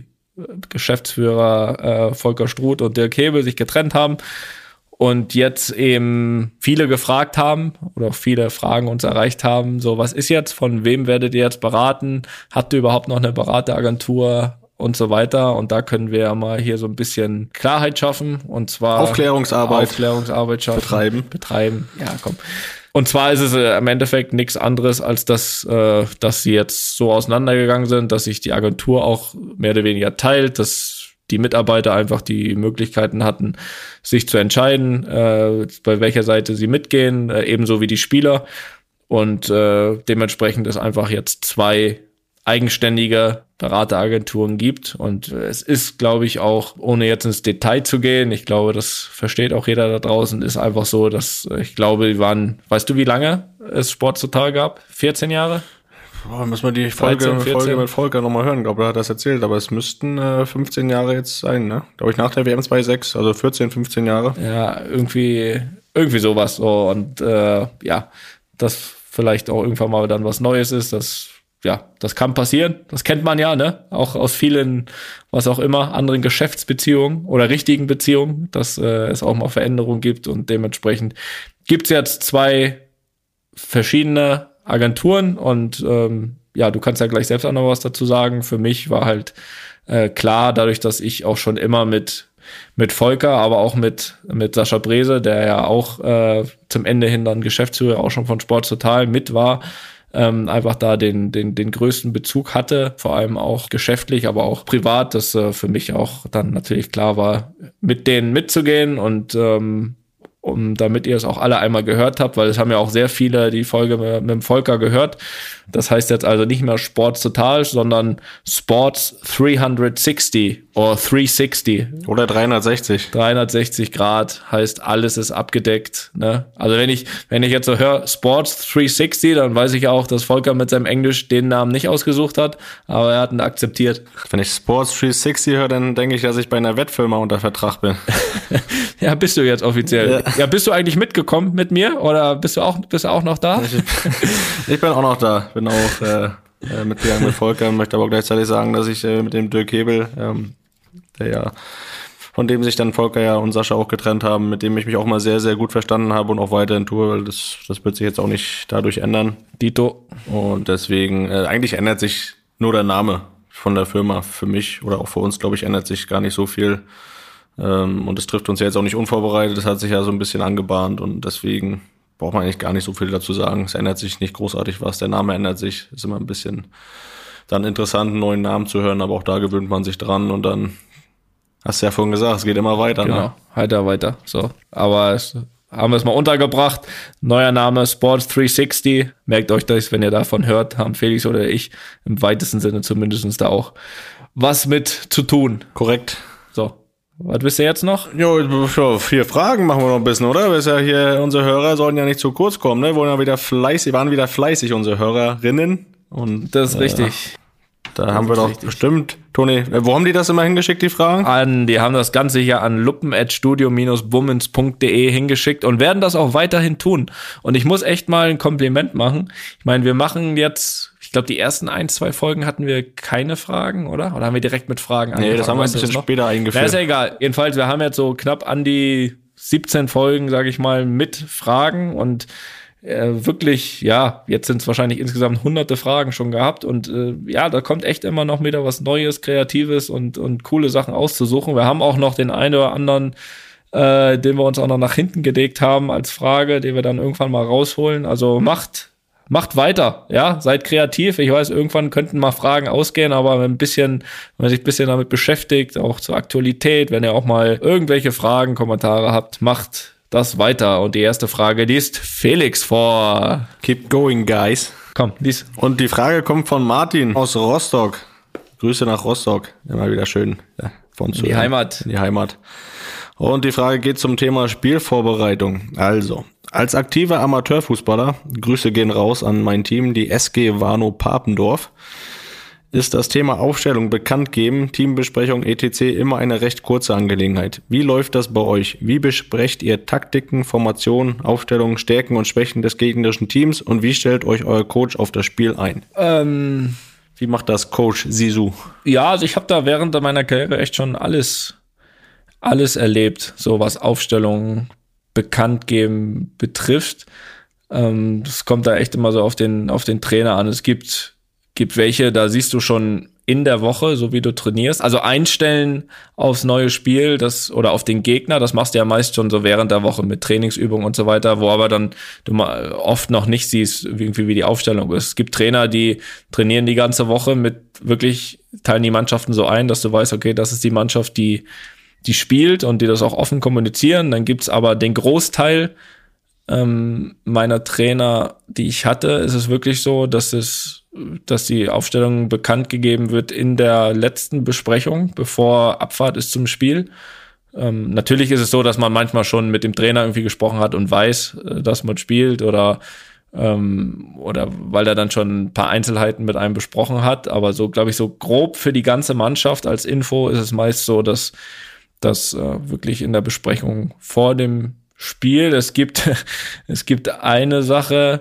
Speaker 4: Geschäftsführer Volker Struth und Dirk Hebel sich getrennt haben und jetzt eben viele gefragt haben oder viele Fragen uns erreicht haben, so was ist jetzt, von wem werdet ihr jetzt beraten, habt ihr überhaupt noch eine Berateragentur und so weiter, und da können wir ja mal hier so ein bisschen Klarheit schaffen, und zwar Aufklärungsarbeit schaffen, betreiben, ja komm. Und zwar ist es im Endeffekt nichts anderes, als dass sie jetzt so auseinandergegangen sind, dass sich die Agentur auch mehr oder weniger teilt, dass die Mitarbeiter einfach die Möglichkeiten hatten, sich zu entscheiden, bei welcher Seite sie mitgehen, ebenso wie die Spieler. Und dementsprechend ist einfach jetzt 2 eigenständige Berateragenturen gibt. Und es ist, glaube ich, auch, ohne jetzt ins Detail zu gehen, ich glaube, das versteht auch jeder da draußen, ist einfach so, dass ich glaube, die waren, weißt du, wie lange es Sport Total gab? 14 Jahre?
Speaker 3: Müssen wir die Folge mit Volker nochmal hören. Ich glaube, er hat das erzählt, aber es müssten 15 Jahre jetzt sein, ne? Glaube ich, nach der WM 2.6, also 14, 15 Jahre.
Speaker 4: Ja, irgendwie sowas. So. Und dass vielleicht auch irgendwann mal dann was Neues ist, das kann passieren. Das kennt man ja, ne? Auch aus vielen, was auch immer, anderen Geschäftsbeziehungen oder richtigen Beziehungen, dass es auch mal Veränderungen gibt, und dementsprechend gibt's jetzt 2 verschiedene Agenturen, und du kannst ja gleich selbst auch noch was dazu sagen. Für mich war halt klar, dadurch, dass ich auch schon immer mit Volker, aber auch mit Sascha Brese, der ja auch zum Ende hin dann Geschäftsführer auch schon von Sports Total mit war, einfach da den größten Bezug hatte, vor allem auch geschäftlich, aber auch privat, dass für mich auch dann natürlich klar war, mit denen mitzugehen und damit ihr es auch alle einmal gehört habt, weil es haben ja auch sehr viele die Folge mit dem Volker gehört. Das heißt jetzt also nicht mehr Sports Total, sondern Sports 360 oder 360.
Speaker 3: Oder 360.
Speaker 4: 360 Grad heißt, alles ist abgedeckt. Ne? Also wenn ich jetzt so höre Sports 360, dann weiß ich auch, dass Volker mit seinem Englisch den Namen nicht ausgesucht hat, aber er hat ihn akzeptiert.
Speaker 3: Wenn ich Sports 360 höre, dann denke ich, dass ich bei einer Wettfirma unter Vertrag bin.
Speaker 4: Ja, bist du jetzt offiziell. Ja, bist du eigentlich mitgekommen mit mir oder bist du auch noch da?
Speaker 3: Ich bin auch noch da. Bin auch mitgegangen mit Volker, möchte aber gleichzeitig sagen, dass ich mit dem Dirk Hebel, von dem sich dann Volker ja und Sascha auch getrennt haben, mit dem ich mich auch mal sehr, sehr gut verstanden habe und auch weiterhin tue, weil das wird sich jetzt auch nicht dadurch ändern.
Speaker 4: Dito.
Speaker 3: Und deswegen, eigentlich ändert sich nur der Name von der Firma für mich oder auch für uns, glaube ich, ändert sich gar nicht so viel. Und es trifft uns ja jetzt auch nicht unvorbereitet, das hat sich ja so ein bisschen angebahnt und deswegen braucht man eigentlich gar nicht so viel dazu sagen. Es ändert sich nicht großartig was, der Name ändert sich, ist immer ein bisschen dann interessant, einen neuen Namen zu hören, aber auch da gewöhnt man sich dran und dann, hast du ja vorhin gesagt, es geht immer weiter.
Speaker 4: Genau, weiter, so. Aber haben wir es mal untergebracht, neuer Name Sports 360, merkt euch das, wenn ihr davon hört, haben Felix oder ich im weitesten Sinne zumindest da auch was mit zu tun.
Speaker 3: Korrekt.
Speaker 4: So. Was wisst ihr jetzt noch?
Speaker 3: Jo, 4 Fragen machen wir noch ein bisschen, oder? Weil es ja hier, unsere Hörer sollen ja nicht zu kurz kommen, ne? Waren wieder fleißig, unsere Hörerinnen. Und
Speaker 4: das ist richtig.
Speaker 3: Da haben wir doch bestimmt, Toni, wo haben die das immer hingeschickt, die Fragen?
Speaker 4: Die haben das Ganze hier an luppen@studio-bummens.de hingeschickt und werden das auch weiterhin tun. Und ich muss echt mal ein Kompliment machen. Ich meine, wir machen jetzt, ich glaube, die ersten 1-2 Folgen hatten wir keine Fragen, oder? Oder haben wir direkt mit Fragen angefangen?
Speaker 3: Nee, das haben wir ein bisschen später eingeführt.
Speaker 4: Na, ist ja egal. Jedenfalls, wir haben jetzt so knapp an die 17 Folgen, sage ich mal, mit Fragen und wirklich, ja, jetzt sind es wahrscheinlich insgesamt hunderte Fragen schon gehabt und da kommt echt immer noch wieder was Neues, Kreatives und coole Sachen auszusuchen. Wir haben auch noch den einen oder anderen, den wir uns auch noch nach hinten gelegt haben als Frage, den wir dann irgendwann mal rausholen. Also macht weiter, ja, seid kreativ. Ich weiß, irgendwann könnten mal Fragen ausgehen, aber wenn man sich ein bisschen damit beschäftigt, auch zur Aktualität, wenn ihr auch mal irgendwelche Fragen, Kommentare habt, macht das weiter. Und die erste Frage liest Felix vor.
Speaker 3: Keep going, guys.
Speaker 4: Komm, lies.
Speaker 3: Und die Frage kommt von Martin aus Rostock. Grüße nach Rostock. Immer wieder schön. Ja,
Speaker 4: in die Heimat.
Speaker 3: In die Heimat. Und die Frage geht zum Thema Spielvorbereitung. Also, als aktiver Amateurfußballer, Grüße gehen raus an mein Team, die SG Warnow Papendorf, ist das Thema Aufstellung, Bekanntgeben, Teambesprechung etc. immer eine recht kurze Angelegenheit. Wie läuft das bei euch? Wie besprecht ihr Taktiken, Formationen, Aufstellungen, Stärken und Schwächen des gegnerischen Teams und wie stellt euch euer Coach auf das Spiel ein? Wie macht das Coach Sisu? Ja,
Speaker 4: also ich habe da während meiner Karriere echt schon alles erlebt, so was Aufstellungen, Bekanntgeben betrifft. Das kommt da echt immer so auf den Trainer an. Es gibt welche, da siehst du schon in der Woche, so wie du trainierst. Also einstellen aufs neue Spiel, oder auf den Gegner, das machst du ja meist schon so während der Woche mit Trainingsübungen und so weiter, wo aber dann du mal oft noch nicht siehst, irgendwie wie die Aufstellung ist. Es gibt Trainer, die trainieren die ganze Woche mit wirklich, teilen die Mannschaften so ein, dass du weißt, okay, das ist die Mannschaft, die spielt und die das auch offen kommunizieren. Dann gibt's aber den Großteil meiner Trainer, die ich hatte, ist es wirklich so, dass die Aufstellung bekannt gegeben wird in der letzten Besprechung, bevor Abfahrt ist zum Spiel. Natürlich ist es so, dass man manchmal schon mit dem Trainer irgendwie gesprochen hat und weiß, dass man spielt oder weil er dann schon ein paar Einzelheiten mit einem besprochen hat. Aber so, glaube ich, so grob für die ganze Mannschaft als Info ist es meist so, dass wirklich in der Besprechung vor dem Spiel, es gibt eine Sache,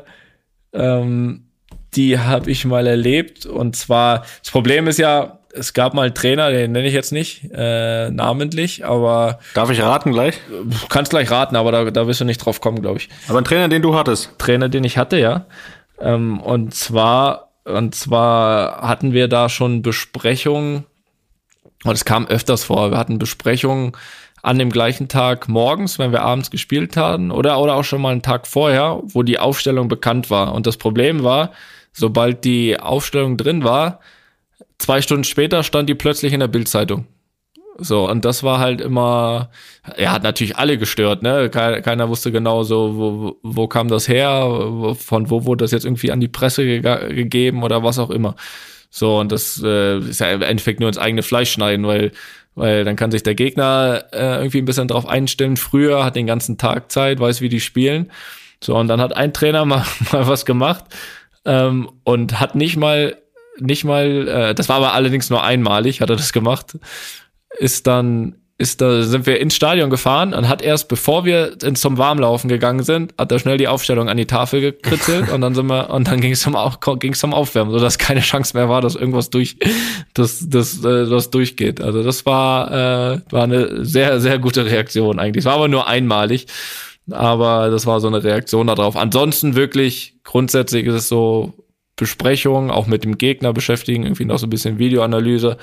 Speaker 4: die habe ich mal erlebt, und zwar, das Problem ist ja, es gab mal einen Trainer, den nenne ich jetzt nicht namentlich, aber...
Speaker 3: Darf ich raten gleich?
Speaker 4: Du kannst gleich raten, aber da wirst du nicht drauf kommen, glaube ich.
Speaker 3: Aber ein Trainer, den du hattest?
Speaker 4: Trainer, den ich hatte, ja. Und zwar hatten wir da schon Besprechungen, Und es kam öfters vor. Wir hatten Besprechungen an dem gleichen Tag morgens, wenn wir abends gespielt hatten, oder auch schon mal einen Tag vorher, wo die Aufstellung bekannt war. Und das Problem war, sobald die Aufstellung drin war, 2 Stunden später stand die plötzlich in der Bild-Zeitung. So, und das war halt immer, hat natürlich alle gestört, ne? Keiner wusste genau so, wo kam das her, von wo wurde das jetzt irgendwie an die Presse gegeben oder was auch immer. So, und das ist ja im Endeffekt nur ins eigene Fleisch schneiden, weil dann kann sich der Gegner irgendwie ein bisschen drauf einstellen. Früher hat den ganzen Tag Zeit, weiß, wie die spielen. So, und dann hat ein Trainer mal was gemacht und hat nicht mal, das war aber allerdings nur einmalig, hat er das gemacht, sind wir ins Stadion gefahren und hat erst, bevor wir zum Warmlaufen gegangen sind, hat er schnell die Aufstellung an die Tafel gekritzelt und dann ging es zum Aufwärmen, sodass keine Chance mehr war, dass irgendwas das durchgeht. Also das war eine sehr, sehr gute Reaktion eigentlich. Es war aber nur einmalig, aber das war so eine Reaktion darauf. Ansonsten wirklich, grundsätzlich ist es so, Besprechungen, auch mit dem Gegner beschäftigen, irgendwie noch so ein bisschen Videoanalyse,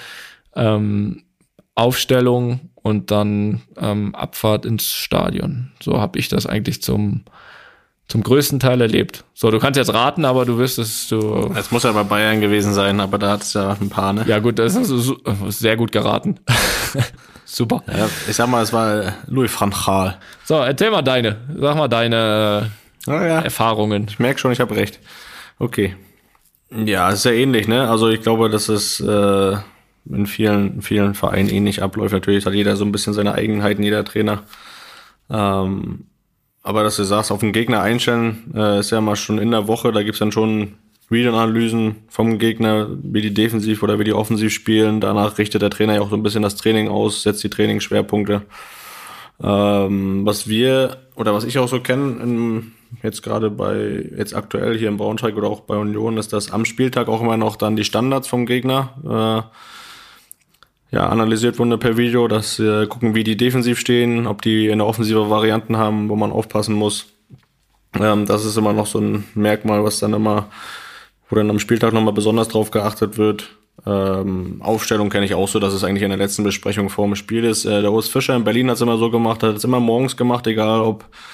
Speaker 4: Aufstellung und dann Abfahrt ins Stadion. So habe ich das eigentlich zum größten Teil erlebt. So, du kannst jetzt raten, aber du wirst es so.
Speaker 3: Es muss ja bei Bayern gewesen sein, aber da hat es ja ein paar, ne?
Speaker 4: Ja gut, das ist sehr gut geraten. Super.
Speaker 3: Ja, ich sag mal, es war Louis van Gaal.
Speaker 4: So, erzähl mal sag mal deine Erfahrungen.
Speaker 3: Ich merke schon, ich habe recht. Okay. Ja, ist ja ähnlich, ne? Also ich glaube, dass es in vielen Vereinen ähnlich abläuft. Natürlich hat jeder so ein bisschen seine Eigenheiten, jeder Trainer. Aber dass du sagst, auf den Gegner einstellen, ist ja mal schon in der Woche, da gibt's dann schon Videoanalysen vom Gegner, wie die defensiv oder wie die offensiv spielen. Danach richtet der Trainer ja auch so ein bisschen das Training aus, setzt die Trainingsschwerpunkte. Was ich auch so kenne, jetzt gerade jetzt aktuell hier in Braunschweig oder auch bei Union, ist, dass am Spieltag auch immer noch dann die Standards vom Gegner analysiert wurden per Video, dass sie gucken, wie die defensiv stehen, ob die eine offensive Varianten haben, wo man aufpassen muss. Das ist immer noch so ein Merkmal, wo dann am Spieltag nochmal besonders drauf geachtet wird. Aufstellung kenne ich auch so, dass es eigentlich in der letzten Besprechung vor dem Spiel ist. Der Urs Fischer in Berlin hat es immer so gemacht, hat es immer morgens gemacht, egal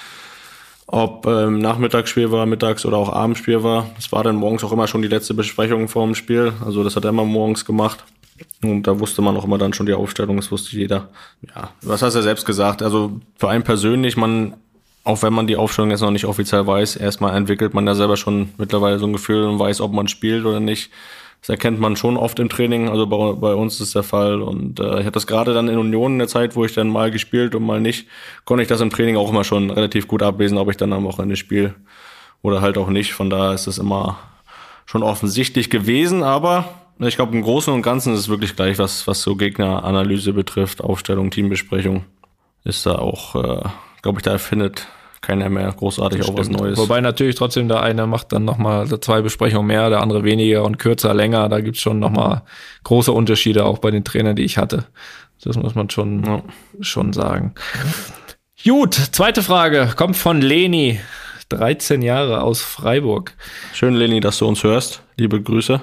Speaker 3: ob Nachmittagsspiel war, mittags oder auch Abendspiel war. Es war dann morgens auch immer schon die letzte Besprechung vor dem Spiel. Also das hat er immer morgens gemacht. Und da wusste man auch immer dann schon die Aufstellung, das wusste jeder. Ja, was hast du selbst gesagt? Also für einen persönlich, auch wenn man die Aufstellung jetzt noch nicht offiziell weiß, erstmal entwickelt man ja selber schon mittlerweile so ein Gefühl und weiß, ob man spielt oder nicht. Das erkennt man schon oft im Training, also bei uns ist das der Fall. Und ich hatte das gerade dann in Union in der Zeit, wo ich dann mal gespielt und mal nicht, konnte ich das im Training auch immer schon relativ gut ablesen, ob ich dann am Wochenende spiele oder halt auch nicht. Von daher ist das immer schon offensichtlich gewesen, aber ich glaube, im Großen und Ganzen ist es wirklich gleich, was so Gegneranalyse betrifft, Aufstellung, Teambesprechung, ist da auch, glaube ich, da findet keiner mehr großartig auch was Neues.
Speaker 4: Wobei natürlich trotzdem der eine macht dann nochmal 2 Besprechungen mehr, der andere weniger und kürzer, länger. Da gibt's schon nochmal große Unterschiede auch bei den Trainern, die ich hatte. Das muss man schon sagen. Gut, zweite Frage kommt von Leni, 13 Jahre aus Freiburg.
Speaker 3: Schön, Leni, dass du uns hörst. Liebe Grüße.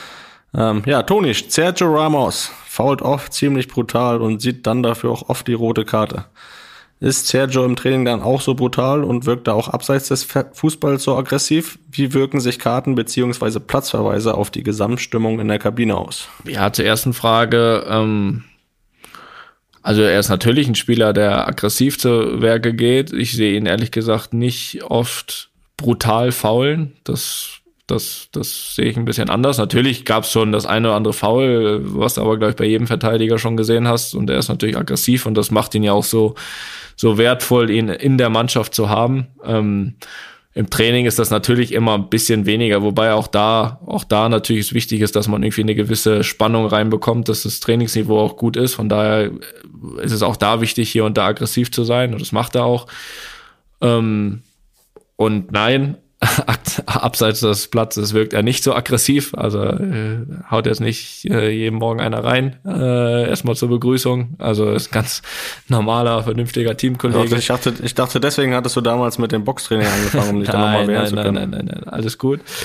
Speaker 3: Toni, Sergio Ramos foult oft ziemlich brutal und sieht dann dafür auch oft die rote Karte. Ist Sergio im Training dann auch so brutal und wirkt da auch abseits des Fußballs so aggressiv? Wie wirken sich Karten bzw. Platzverweise auf die Gesamtstimmung in der Kabine aus?
Speaker 4: Ja, zur ersten Frage. Also er ist natürlich ein Spieler, der aggressiv zu Werke geht. Ich sehe ihn ehrlich gesagt nicht oft brutal faulen. Das sehe ich ein bisschen anders. Natürlich gab es schon das eine oder andere Foul, was du aber, glaube ich, bei jedem Verteidiger schon gesehen hast. Und er ist natürlich aggressiv und das macht ihn ja auch so wertvoll, ihn in der Mannschaft zu haben. Im Training ist das natürlich immer ein bisschen weniger, wobei auch da natürlich es wichtig ist, dass man irgendwie eine gewisse Spannung reinbekommt, dass das Trainingsniveau auch gut ist. Von daher ist es auch da wichtig, hier und da aggressiv zu sein und das macht er auch. Und nein, abseits des Platzes wirkt er nicht so aggressiv, also haut jetzt nicht jeden Morgen einer rein, erstmal zur Begrüßung, also ist ein ganz normaler, vernünftiger Teamkollege.
Speaker 3: Also ich dachte, deswegen hattest du damals mit dem Boxtraining angefangen, um dich dann nochmal wehren zu können.
Speaker 4: Nein, alles gut.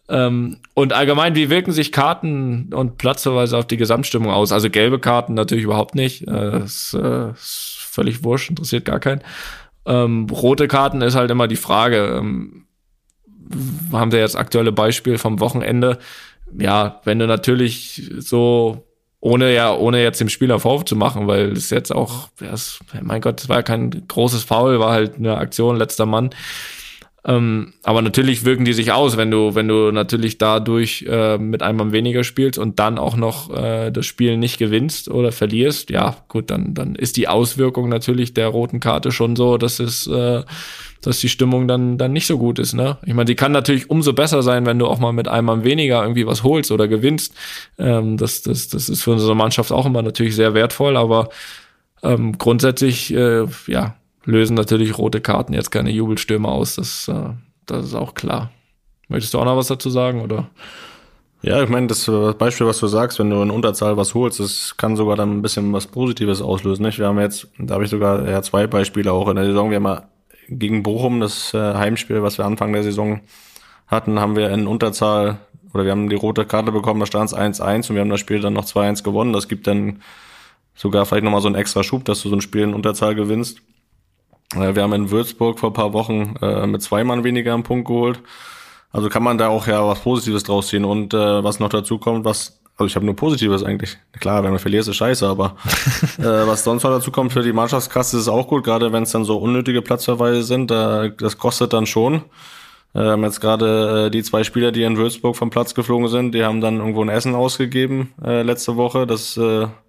Speaker 4: Und allgemein, wie wirken sich Karten und Platzverweise auf die Gesamtstimmung aus? Also gelbe Karten natürlich überhaupt nicht. Ist völlig wurscht, interessiert gar keinen. Rote Karten ist halt immer die Frage. Haben wir jetzt aktuelle Beispiel vom Wochenende? Ja, wenn du natürlich so ohne jetzt dem Spieler Vorwurf zu machen, weil es jetzt auch, mein Gott, es war ja kein großes Foul, war halt eine Aktion, letzter Mann. Aber natürlich wirken die sich aus, wenn du natürlich dadurch mit einem Mann weniger spielst und dann auch noch das Spiel nicht gewinnst oder verlierst. Ja, gut, dann ist die Auswirkung natürlich der roten Karte schon so, dass die Stimmung dann nicht so gut ist, ne? Ich meine, die kann natürlich umso besser sein, wenn du auch mal mit einem Mann weniger irgendwie was holst oder gewinnst. Das ist für unsere Mannschaft auch immer natürlich sehr wertvoll, aber grundsätzlich, lösen natürlich rote Karten jetzt keine Jubelstürme aus. Das ist auch klar. Möchtest du auch noch was dazu sagen, oder?
Speaker 3: Ja, ich meine, das Beispiel, was du sagst, wenn du in Unterzahl was holst, das kann sogar dann ein bisschen was Positives auslösen, nicht? Wir haben jetzt, da habe ich sogar 2 Beispiele auch in der Saison. Wir haben ja gegen Bochum, das Heimspiel, was wir Anfang der Saison hatten, haben wir in Unterzahl, oder wir haben die rote Karte bekommen, da stand es 1-1 und wir haben das Spiel dann noch 2-1 gewonnen. Das gibt dann sogar vielleicht nochmal so einen extra Schub, dass du so ein Spiel in Unterzahl gewinnst. Wir haben in Würzburg vor ein paar Wochen mit 2 Mann weniger einen Punkt geholt. Also kann man da auch ja was Positives draus ziehen. Und was noch dazu kommt, also ich habe nur Positives eigentlich. Klar, wenn man verliert, ist scheiße, aber was sonst noch dazu kommt für die Mannschaftskasse, ist es auch gut, gerade wenn es dann so unnötige Platzverweise sind. Das kostet dann schon. Jetzt gerade die 2 Spieler, die in Würzburg vom Platz geflogen sind, die haben dann irgendwo ein Essen ausgegeben letzte Woche. Das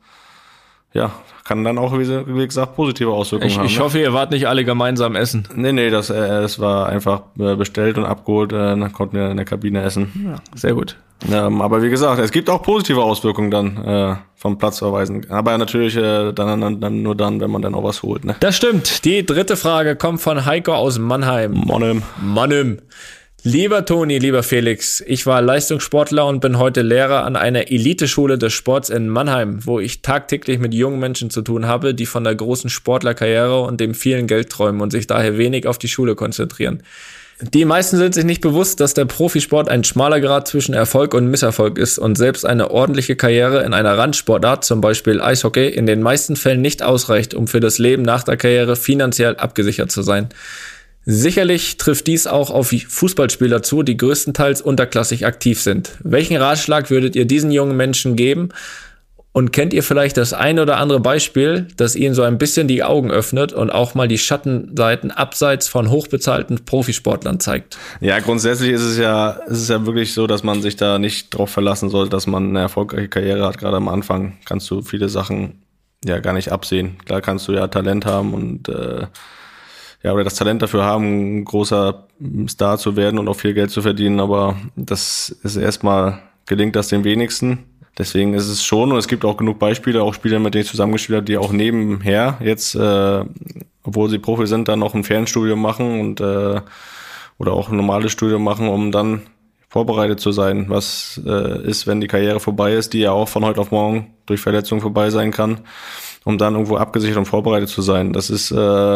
Speaker 3: kann dann auch, wie gesagt, positive Auswirkungen haben.
Speaker 4: Ich hoffe, ihr wart nicht alle gemeinsam essen.
Speaker 3: Nee, das war einfach bestellt und abgeholt, dann konnten wir in der Kabine essen.
Speaker 4: Ja, sehr gut.
Speaker 3: Aber wie gesagt, es gibt auch positive Auswirkungen dann vom Platzverweisen. Aber natürlich dann nur dann, wenn man dann auch was holt. Ne?
Speaker 4: Das stimmt. Die 3. Frage kommt von Heiko aus Mannheim. Mannheim. Lieber Toni, lieber Felix, ich war Leistungssportler und bin heute Lehrer an einer Eliteschule des Sports in Mannheim, wo ich tagtäglich mit jungen Menschen zu tun habe, die von der großen Sportlerkarriere und dem vielen Geld träumen und sich daher wenig auf die Schule konzentrieren. Die meisten sind sich nicht bewusst, dass der Profisport ein schmaler Grat zwischen Erfolg und Misserfolg ist und selbst eine ordentliche Karriere in einer Randsportart, zum Beispiel Eishockey, in den meisten Fällen nicht ausreicht, um für das Leben nach der Karriere finanziell abgesichert zu sein. Sicherlich trifft dies auch auf Fußballspieler zu, die größtenteils unterklassig aktiv sind. Welchen Ratschlag würdet ihr diesen jungen Menschen geben? Und kennt ihr vielleicht das ein oder andere Beispiel, das ihnen so ein bisschen die Augen öffnet und auch mal die Schattenseiten abseits von hochbezahlten Profisportlern zeigt? Ja,
Speaker 3: grundsätzlich ist es ja wirklich so, dass man sich da nicht drauf verlassen sollte, dass man eine erfolgreiche Karriere hat. Gerade am Anfang kannst du viele Sachen ja gar nicht absehen. Klar kannst du ja Talent haben und oder das Talent dafür haben, ein großer Star zu werden und auch viel Geld zu verdienen, aber das ist erstmal, gelingt das den wenigsten. Deswegen ist es schon, und es gibt auch genug Beispiele, auch Spieler, mit denen ich zusammengespielt habe, die auch nebenher jetzt, obwohl sie Profi sind, dann noch ein Fernstudium machen und oder auch ein normales Studium machen, um dann vorbereitet zu sein. Was ist, wenn die Karriere vorbei ist, die ja auch von heute auf morgen durch Verletzung vorbei sein kann, um dann irgendwo abgesichert und vorbereitet zu sein. Das ist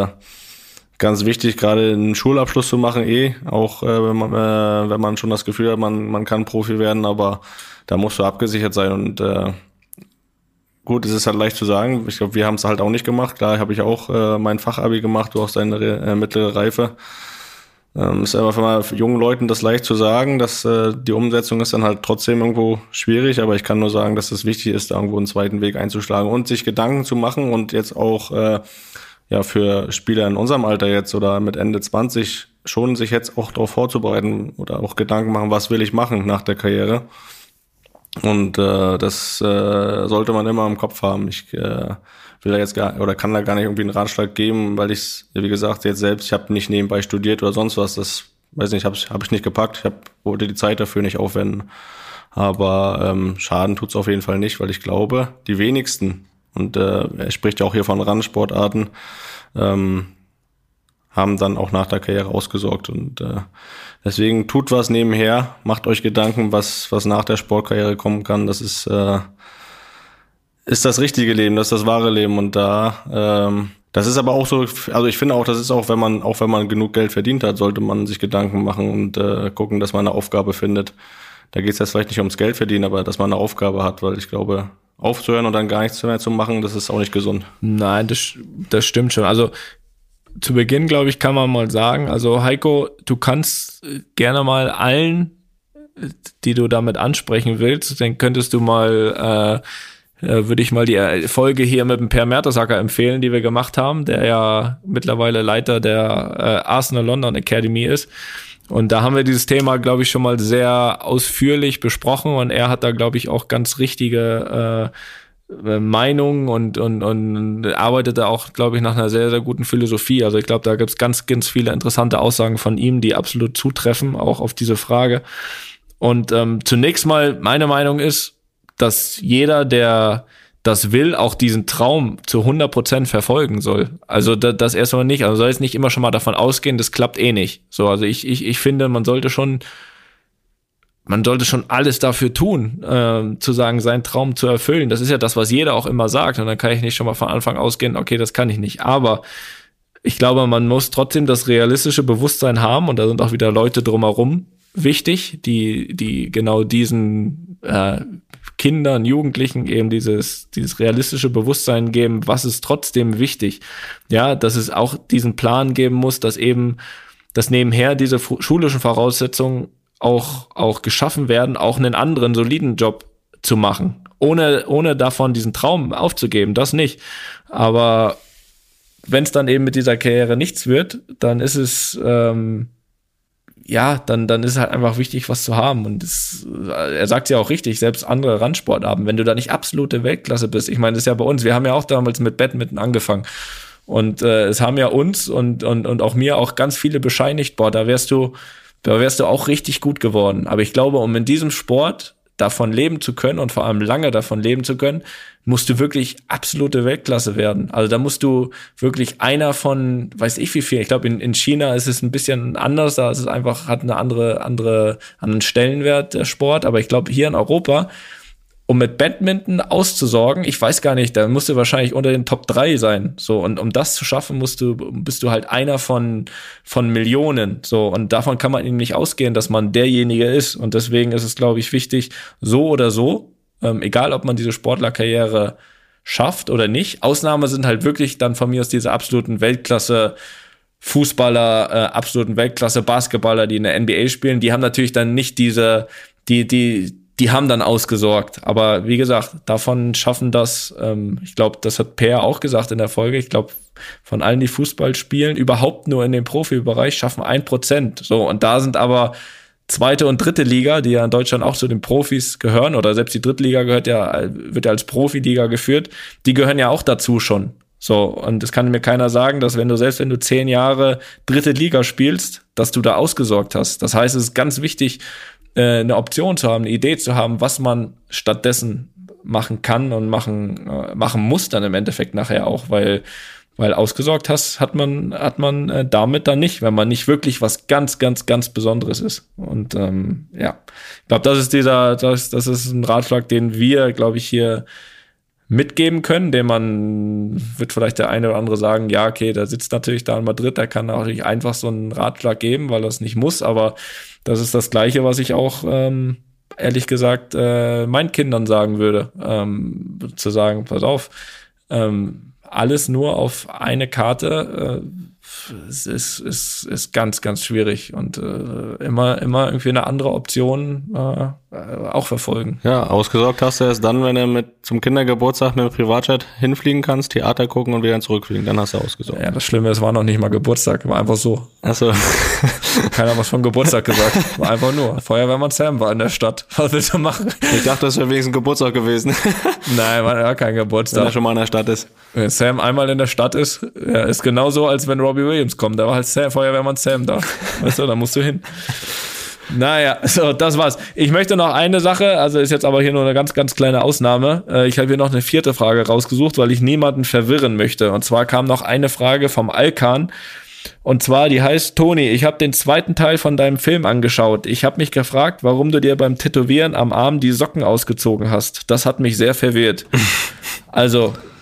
Speaker 3: ganz wichtig, gerade einen Schulabschluss zu machen, auch wenn man schon das Gefühl hat, man kann Profi werden, aber da musst du abgesichert sein und gut, es ist halt leicht zu sagen. Ich glaube, wir haben es halt auch nicht gemacht. Klar, habe ich auch mein Fachabi gemacht, du auch deine mittlere Reife. Ist aber für jungen Leuten das leicht zu sagen, dass die Umsetzung ist dann halt trotzdem irgendwo schwierig, aber ich kann nur sagen, dass es wichtig ist, da irgendwo einen zweiten Weg einzuschlagen und sich Gedanken zu machen und jetzt auch für Spieler in unserem Alter jetzt oder mit Ende 20 schon sich jetzt auch darauf vorzubereiten oder auch Gedanken machen, was will ich machen nach der Karriere. Und das sollte man immer im Kopf haben. Ich will da jetzt kann da gar nicht irgendwie einen Ratschlag geben, weil ich wie gesagt, jetzt selbst, ich habe nicht nebenbei studiert oder sonst was. Das, weiß nicht, hab ich nicht gepackt. Wollte die Zeit dafür nicht aufwenden. Aber Schaden tut's auf jeden Fall nicht, weil ich glaube, die wenigsten, und er spricht ja auch hier von Randsportarten, haben dann auch nach der Karriere ausgesorgt. Und deswegen tut was nebenher, macht euch Gedanken, was nach der Sportkarriere kommen kann. Das ist das richtige Leben, das ist das wahre Leben. Und da Das ist aber auch so, also ich finde auch, das ist auch, wenn man genug Geld verdient hat, sollte man sich Gedanken machen und gucken, dass man eine Aufgabe findet. Da geht es jetzt vielleicht nicht ums Geld verdienen, aber dass man eine Aufgabe hat, weil ich glaube, aufzuhören und dann gar nichts mehr zu machen, das ist auch nicht gesund.
Speaker 4: Nein, das stimmt schon. Also zu Beginn, glaube ich, kann man mal sagen, also Heiko, du kannst gerne mal allen, die du damit ansprechen willst, dann könntest du mal, würde ich mal die Folge hier mit dem Per Mertesacker empfehlen, die wir gemacht haben, der ja mittlerweile Leiter der Arsenal London Academy ist. Und da haben wir dieses Thema, glaube ich, schon mal sehr ausführlich besprochen und er hat da, glaube ich, auch ganz richtige Meinung und arbeitet da auch, glaube ich, nach einer sehr, sehr guten Philosophie. Also ich glaube, da gibt's ganz, ganz viele interessante Aussagen von ihm, die absolut zutreffen, auch auf diese Frage. Und zunächst mal, meine Meinung ist, dass jeder, der das will, auch diesen Traum zu 100% verfolgen soll. Also das erstmal nicht. Also soll jetzt nicht immer schon mal davon ausgehen, das klappt eh nicht. So, also ich finde, man sollte schon alles dafür tun, zu sagen, seinen Traum zu erfüllen. Das ist ja das, was jeder auch immer sagt. Und dann kann ich nicht schon mal von Anfang ausgehen, okay, das kann ich nicht. Aber ich glaube, man muss trotzdem das realistische Bewusstsein haben. Und da sind auch wieder Leute drumherum wichtig, die genau diesen Kindern, Jugendlichen eben dieses realistische Bewusstsein geben, was ist trotzdem wichtig. Ja, dass es auch diesen Plan geben muss, dass eben, dass nebenher diese schulischen Voraussetzungen auch geschaffen werden, auch einen anderen soliden Job zu machen, ohne davon diesen Traum aufzugeben, das nicht. Aber wenn es dann eben mit dieser Karriere nichts wird, dann ist es dann ist halt einfach wichtig, was zu haben. Und er sagt ja auch richtig, selbst andere Randsportarten, wenn du da nicht absolute Weltklasse bist, ich meine, das ist ja bei uns, wir haben ja auch damals mit Badminton angefangen. Und es haben ja uns und auch mir auch ganz viele bescheinigt, boah, da wärst du auch richtig gut geworden. Aber ich glaube, um in diesem Sport davon leben zu können und vor allem lange davon leben zu können, musst du wirklich absolute Weltklasse werden. Also da musst du wirklich einer von, weiß ich wie viel, ich glaube in China ist es ein bisschen anders, da ist es einfach, hat eine anderen Stellenwert, der Sport, aber ich glaube hier in Europa, um mit Badminton auszusorgen, ich weiß gar nicht, da musst du wahrscheinlich unter den Top 3 sein, so, und um das zu schaffen, bist du halt einer von Millionen, so, und davon kann man eben nicht ausgehen, dass man derjenige ist, und deswegen ist es, glaube ich, wichtig, so oder so, egal ob man diese Sportlerkarriere schafft oder nicht, Ausnahme sind halt wirklich dann von mir aus diese absoluten Weltklasse Fußballer, absoluten Weltklasse Basketballer, die in der NBA spielen, die haben natürlich dann nicht die haben dann ausgesorgt. Aber wie gesagt, davon schaffen das, ich glaube, das hat Per auch gesagt in der Folge, ich glaube, von allen, die Fußball spielen, überhaupt nur in dem Profibereich schaffen 1%. So, und da sind aber zweite und dritte Liga, die ja in Deutschland auch zu den Profis gehören, oder selbst die dritte Liga wird ja als Profiliga geführt, die gehören ja auch dazu schon. So, und es kann mir keiner sagen, dass wenn du 10 Jahre dritte Liga spielst, dass du da ausgesorgt hast. Das heißt, es ist ganz wichtig, eine Option zu haben, eine Idee zu haben, was man stattdessen machen kann und machen muss dann im Endeffekt nachher auch, weil ausgesorgt hat man damit dann nicht, wenn man nicht wirklich was ganz, ganz, ganz Besonderes ist. Und ich glaube, das ist ein Ratschlag, den wir, glaube ich, hier mitgeben können, wird vielleicht der eine oder andere sagen, ja, okay, der sitzt natürlich da in Madrid, der kann natürlich einfach so einen Ratschlag geben, weil er es nicht muss, aber das ist das Gleiche, was ich auch, ehrlich gesagt, meinen Kindern sagen würde, zu sagen, pass auf, alles nur auf eine Karte, ist ganz, ganz schwierig und immer irgendwie eine andere Option auch verfolgen.
Speaker 3: Ja, ausgesorgt hast du erst dann, wenn du zum Kindergeburtstag mit dem Privatjet hinfliegen kannst, Theater gucken und wieder zurückfliegen, dann hast du ausgesorgt.
Speaker 4: Ja, das Schlimme, es war noch nicht mal Geburtstag, war einfach so.
Speaker 3: Ach so.
Speaker 4: Keiner hat was von Geburtstag gesagt, war einfach nur. Feuerwehrmann Sam war in der Stadt. Was willst du machen?
Speaker 3: Ich dachte, das wäre wenigstens Geburtstag gewesen.
Speaker 4: Nein, war ja kein Geburtstag.
Speaker 3: Wenn er schon mal in der Stadt ist.
Speaker 4: Wenn Sam einmal in der Stadt ist, ja, ist genauso, als wenn Robbie Williams kommt. Da war halt Feuerwehrmann Sam da. Weißt du, da musst du hin. Naja, so, das war's. Ich möchte noch eine Sache, also ist jetzt aber hier nur eine ganz, ganz kleine Ausnahme. Ich habe hier noch eine 4. Frage rausgesucht, weil ich niemanden verwirren möchte. Und zwar kam noch eine Frage vom Alkan. Und zwar, die heißt: Toni, ich habe den 2. Teil von deinem Film angeschaut. Ich habe mich gefragt, warum du dir beim Tätowieren am Arm die Socken ausgezogen hast. Das hat mich sehr verwirrt. Also,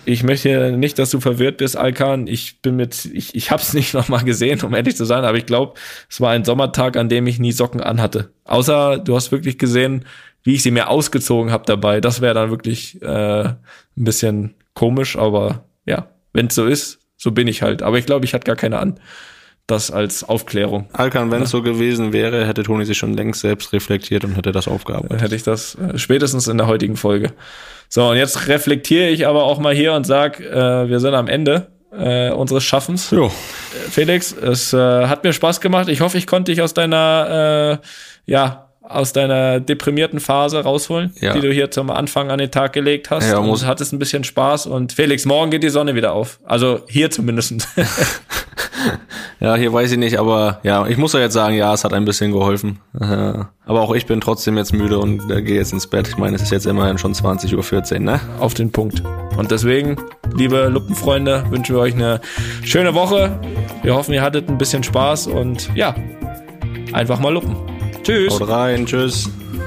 Speaker 4: Ich möchte nicht, dass du verwirrt bist, Alkan. Ich habe es nicht nochmal gesehen, um ehrlich zu sein, aber ich glaube, es war ein Sommertag, an dem ich nie Socken anhatte. Außer du hast wirklich gesehen, wie ich sie mir ausgezogen habe dabei. Das wäre dann wirklich ein bisschen komisch, aber ja, wenn es so ist, so bin ich halt. Aber ich glaube, ich hatte gar keine an. Das als Aufklärung.
Speaker 3: Alkan, wenn es so gewesen wäre, hätte Toni sich schon längst selbst reflektiert und hätte das aufgearbeitet.
Speaker 4: Dann hätte ich das spätestens in der heutigen Folge. So, und jetzt reflektiere ich aber auch mal hier und sag, wir sind am Ende unseres Schaffens.
Speaker 3: Jo.
Speaker 4: Felix, es hat mir Spaß gemacht. Ich hoffe, ich konnte dich aus deiner deprimierten Phase rausholen, die du hier zum Anfang an den Tag gelegt hast. Ja, und hattest ein bisschen Spaß. Und Felix, morgen geht die Sonne wieder auf. Also hier zumindest.
Speaker 3: Ja, hier weiß ich nicht, aber ja, ich muss ja jetzt sagen, ja, es hat ein bisschen geholfen. Aber auch ich bin trotzdem jetzt müde und gehe jetzt ins Bett. Ich meine, es ist jetzt immerhin schon 20:14 Uhr, ne?
Speaker 4: Auf den Punkt. Und deswegen, liebe Luppenfreunde, wünschen wir euch eine schöne Woche. Wir hoffen, ihr hattet ein bisschen Spaß und ja, einfach mal luppen. Tschüss.
Speaker 3: Haut rein, tschüss.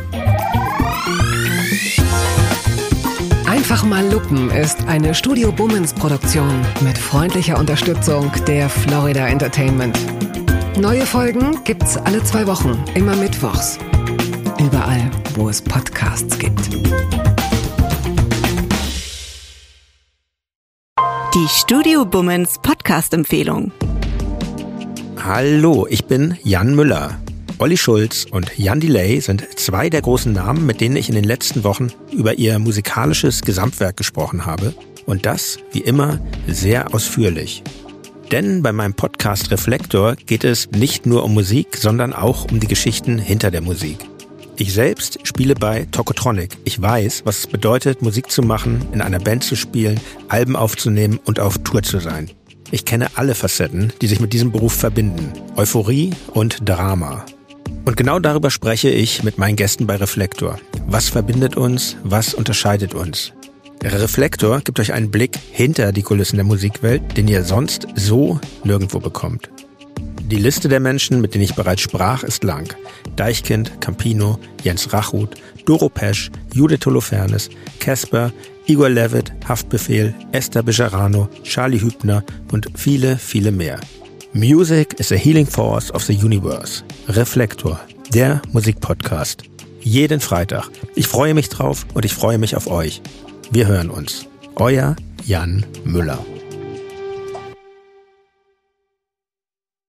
Speaker 5: Einfach mal lupen ist eine Studio Bummens Produktion mit freundlicher Unterstützung der Florida Entertainment. Neue Folgen gibt's alle 2 Wochen, immer mittwochs. Überall, wo es Podcasts gibt.
Speaker 6: Die Studio Bummens Podcast-Empfehlung.
Speaker 7: Hallo, ich bin Jan Müller. Olli Schulz und Jan Delay sind 2 der großen Namen, mit denen ich in den letzten Wochen über ihr musikalisches Gesamtwerk gesprochen habe. Und das, wie immer, sehr ausführlich. Denn bei meinem Podcast Reflektor geht es nicht nur um Musik, sondern auch um die Geschichten hinter der Musik. Ich selbst spiele bei Tokotronic. Ich weiß, was es bedeutet, Musik zu machen, in einer Band zu spielen, Alben aufzunehmen und auf Tour zu sein. Ich kenne alle Facetten, die sich mit diesem Beruf verbinden. Euphorie und Drama. Und genau darüber spreche ich mit meinen Gästen bei Reflektor. Was verbindet uns? Was unterscheidet uns? Der Reflektor gibt euch einen Blick hinter die Kulissen der Musikwelt, den ihr sonst so nirgendwo bekommt. Die Liste der Menschen, mit denen ich bereits sprach, ist lang. Deichkind, Campino, Jens Rachut, Doro Pesch, Judith Holofernes, Casper, Igor Levit, Haftbefehl, Esther Bejarano, Charlie Hübner und viele, viele mehr. Music is a healing force of the universe. Reflektor, der Musikpodcast. Jeden Freitag. Ich freue mich drauf und ich freue mich auf euch. Wir hören uns. Euer Jan Müller.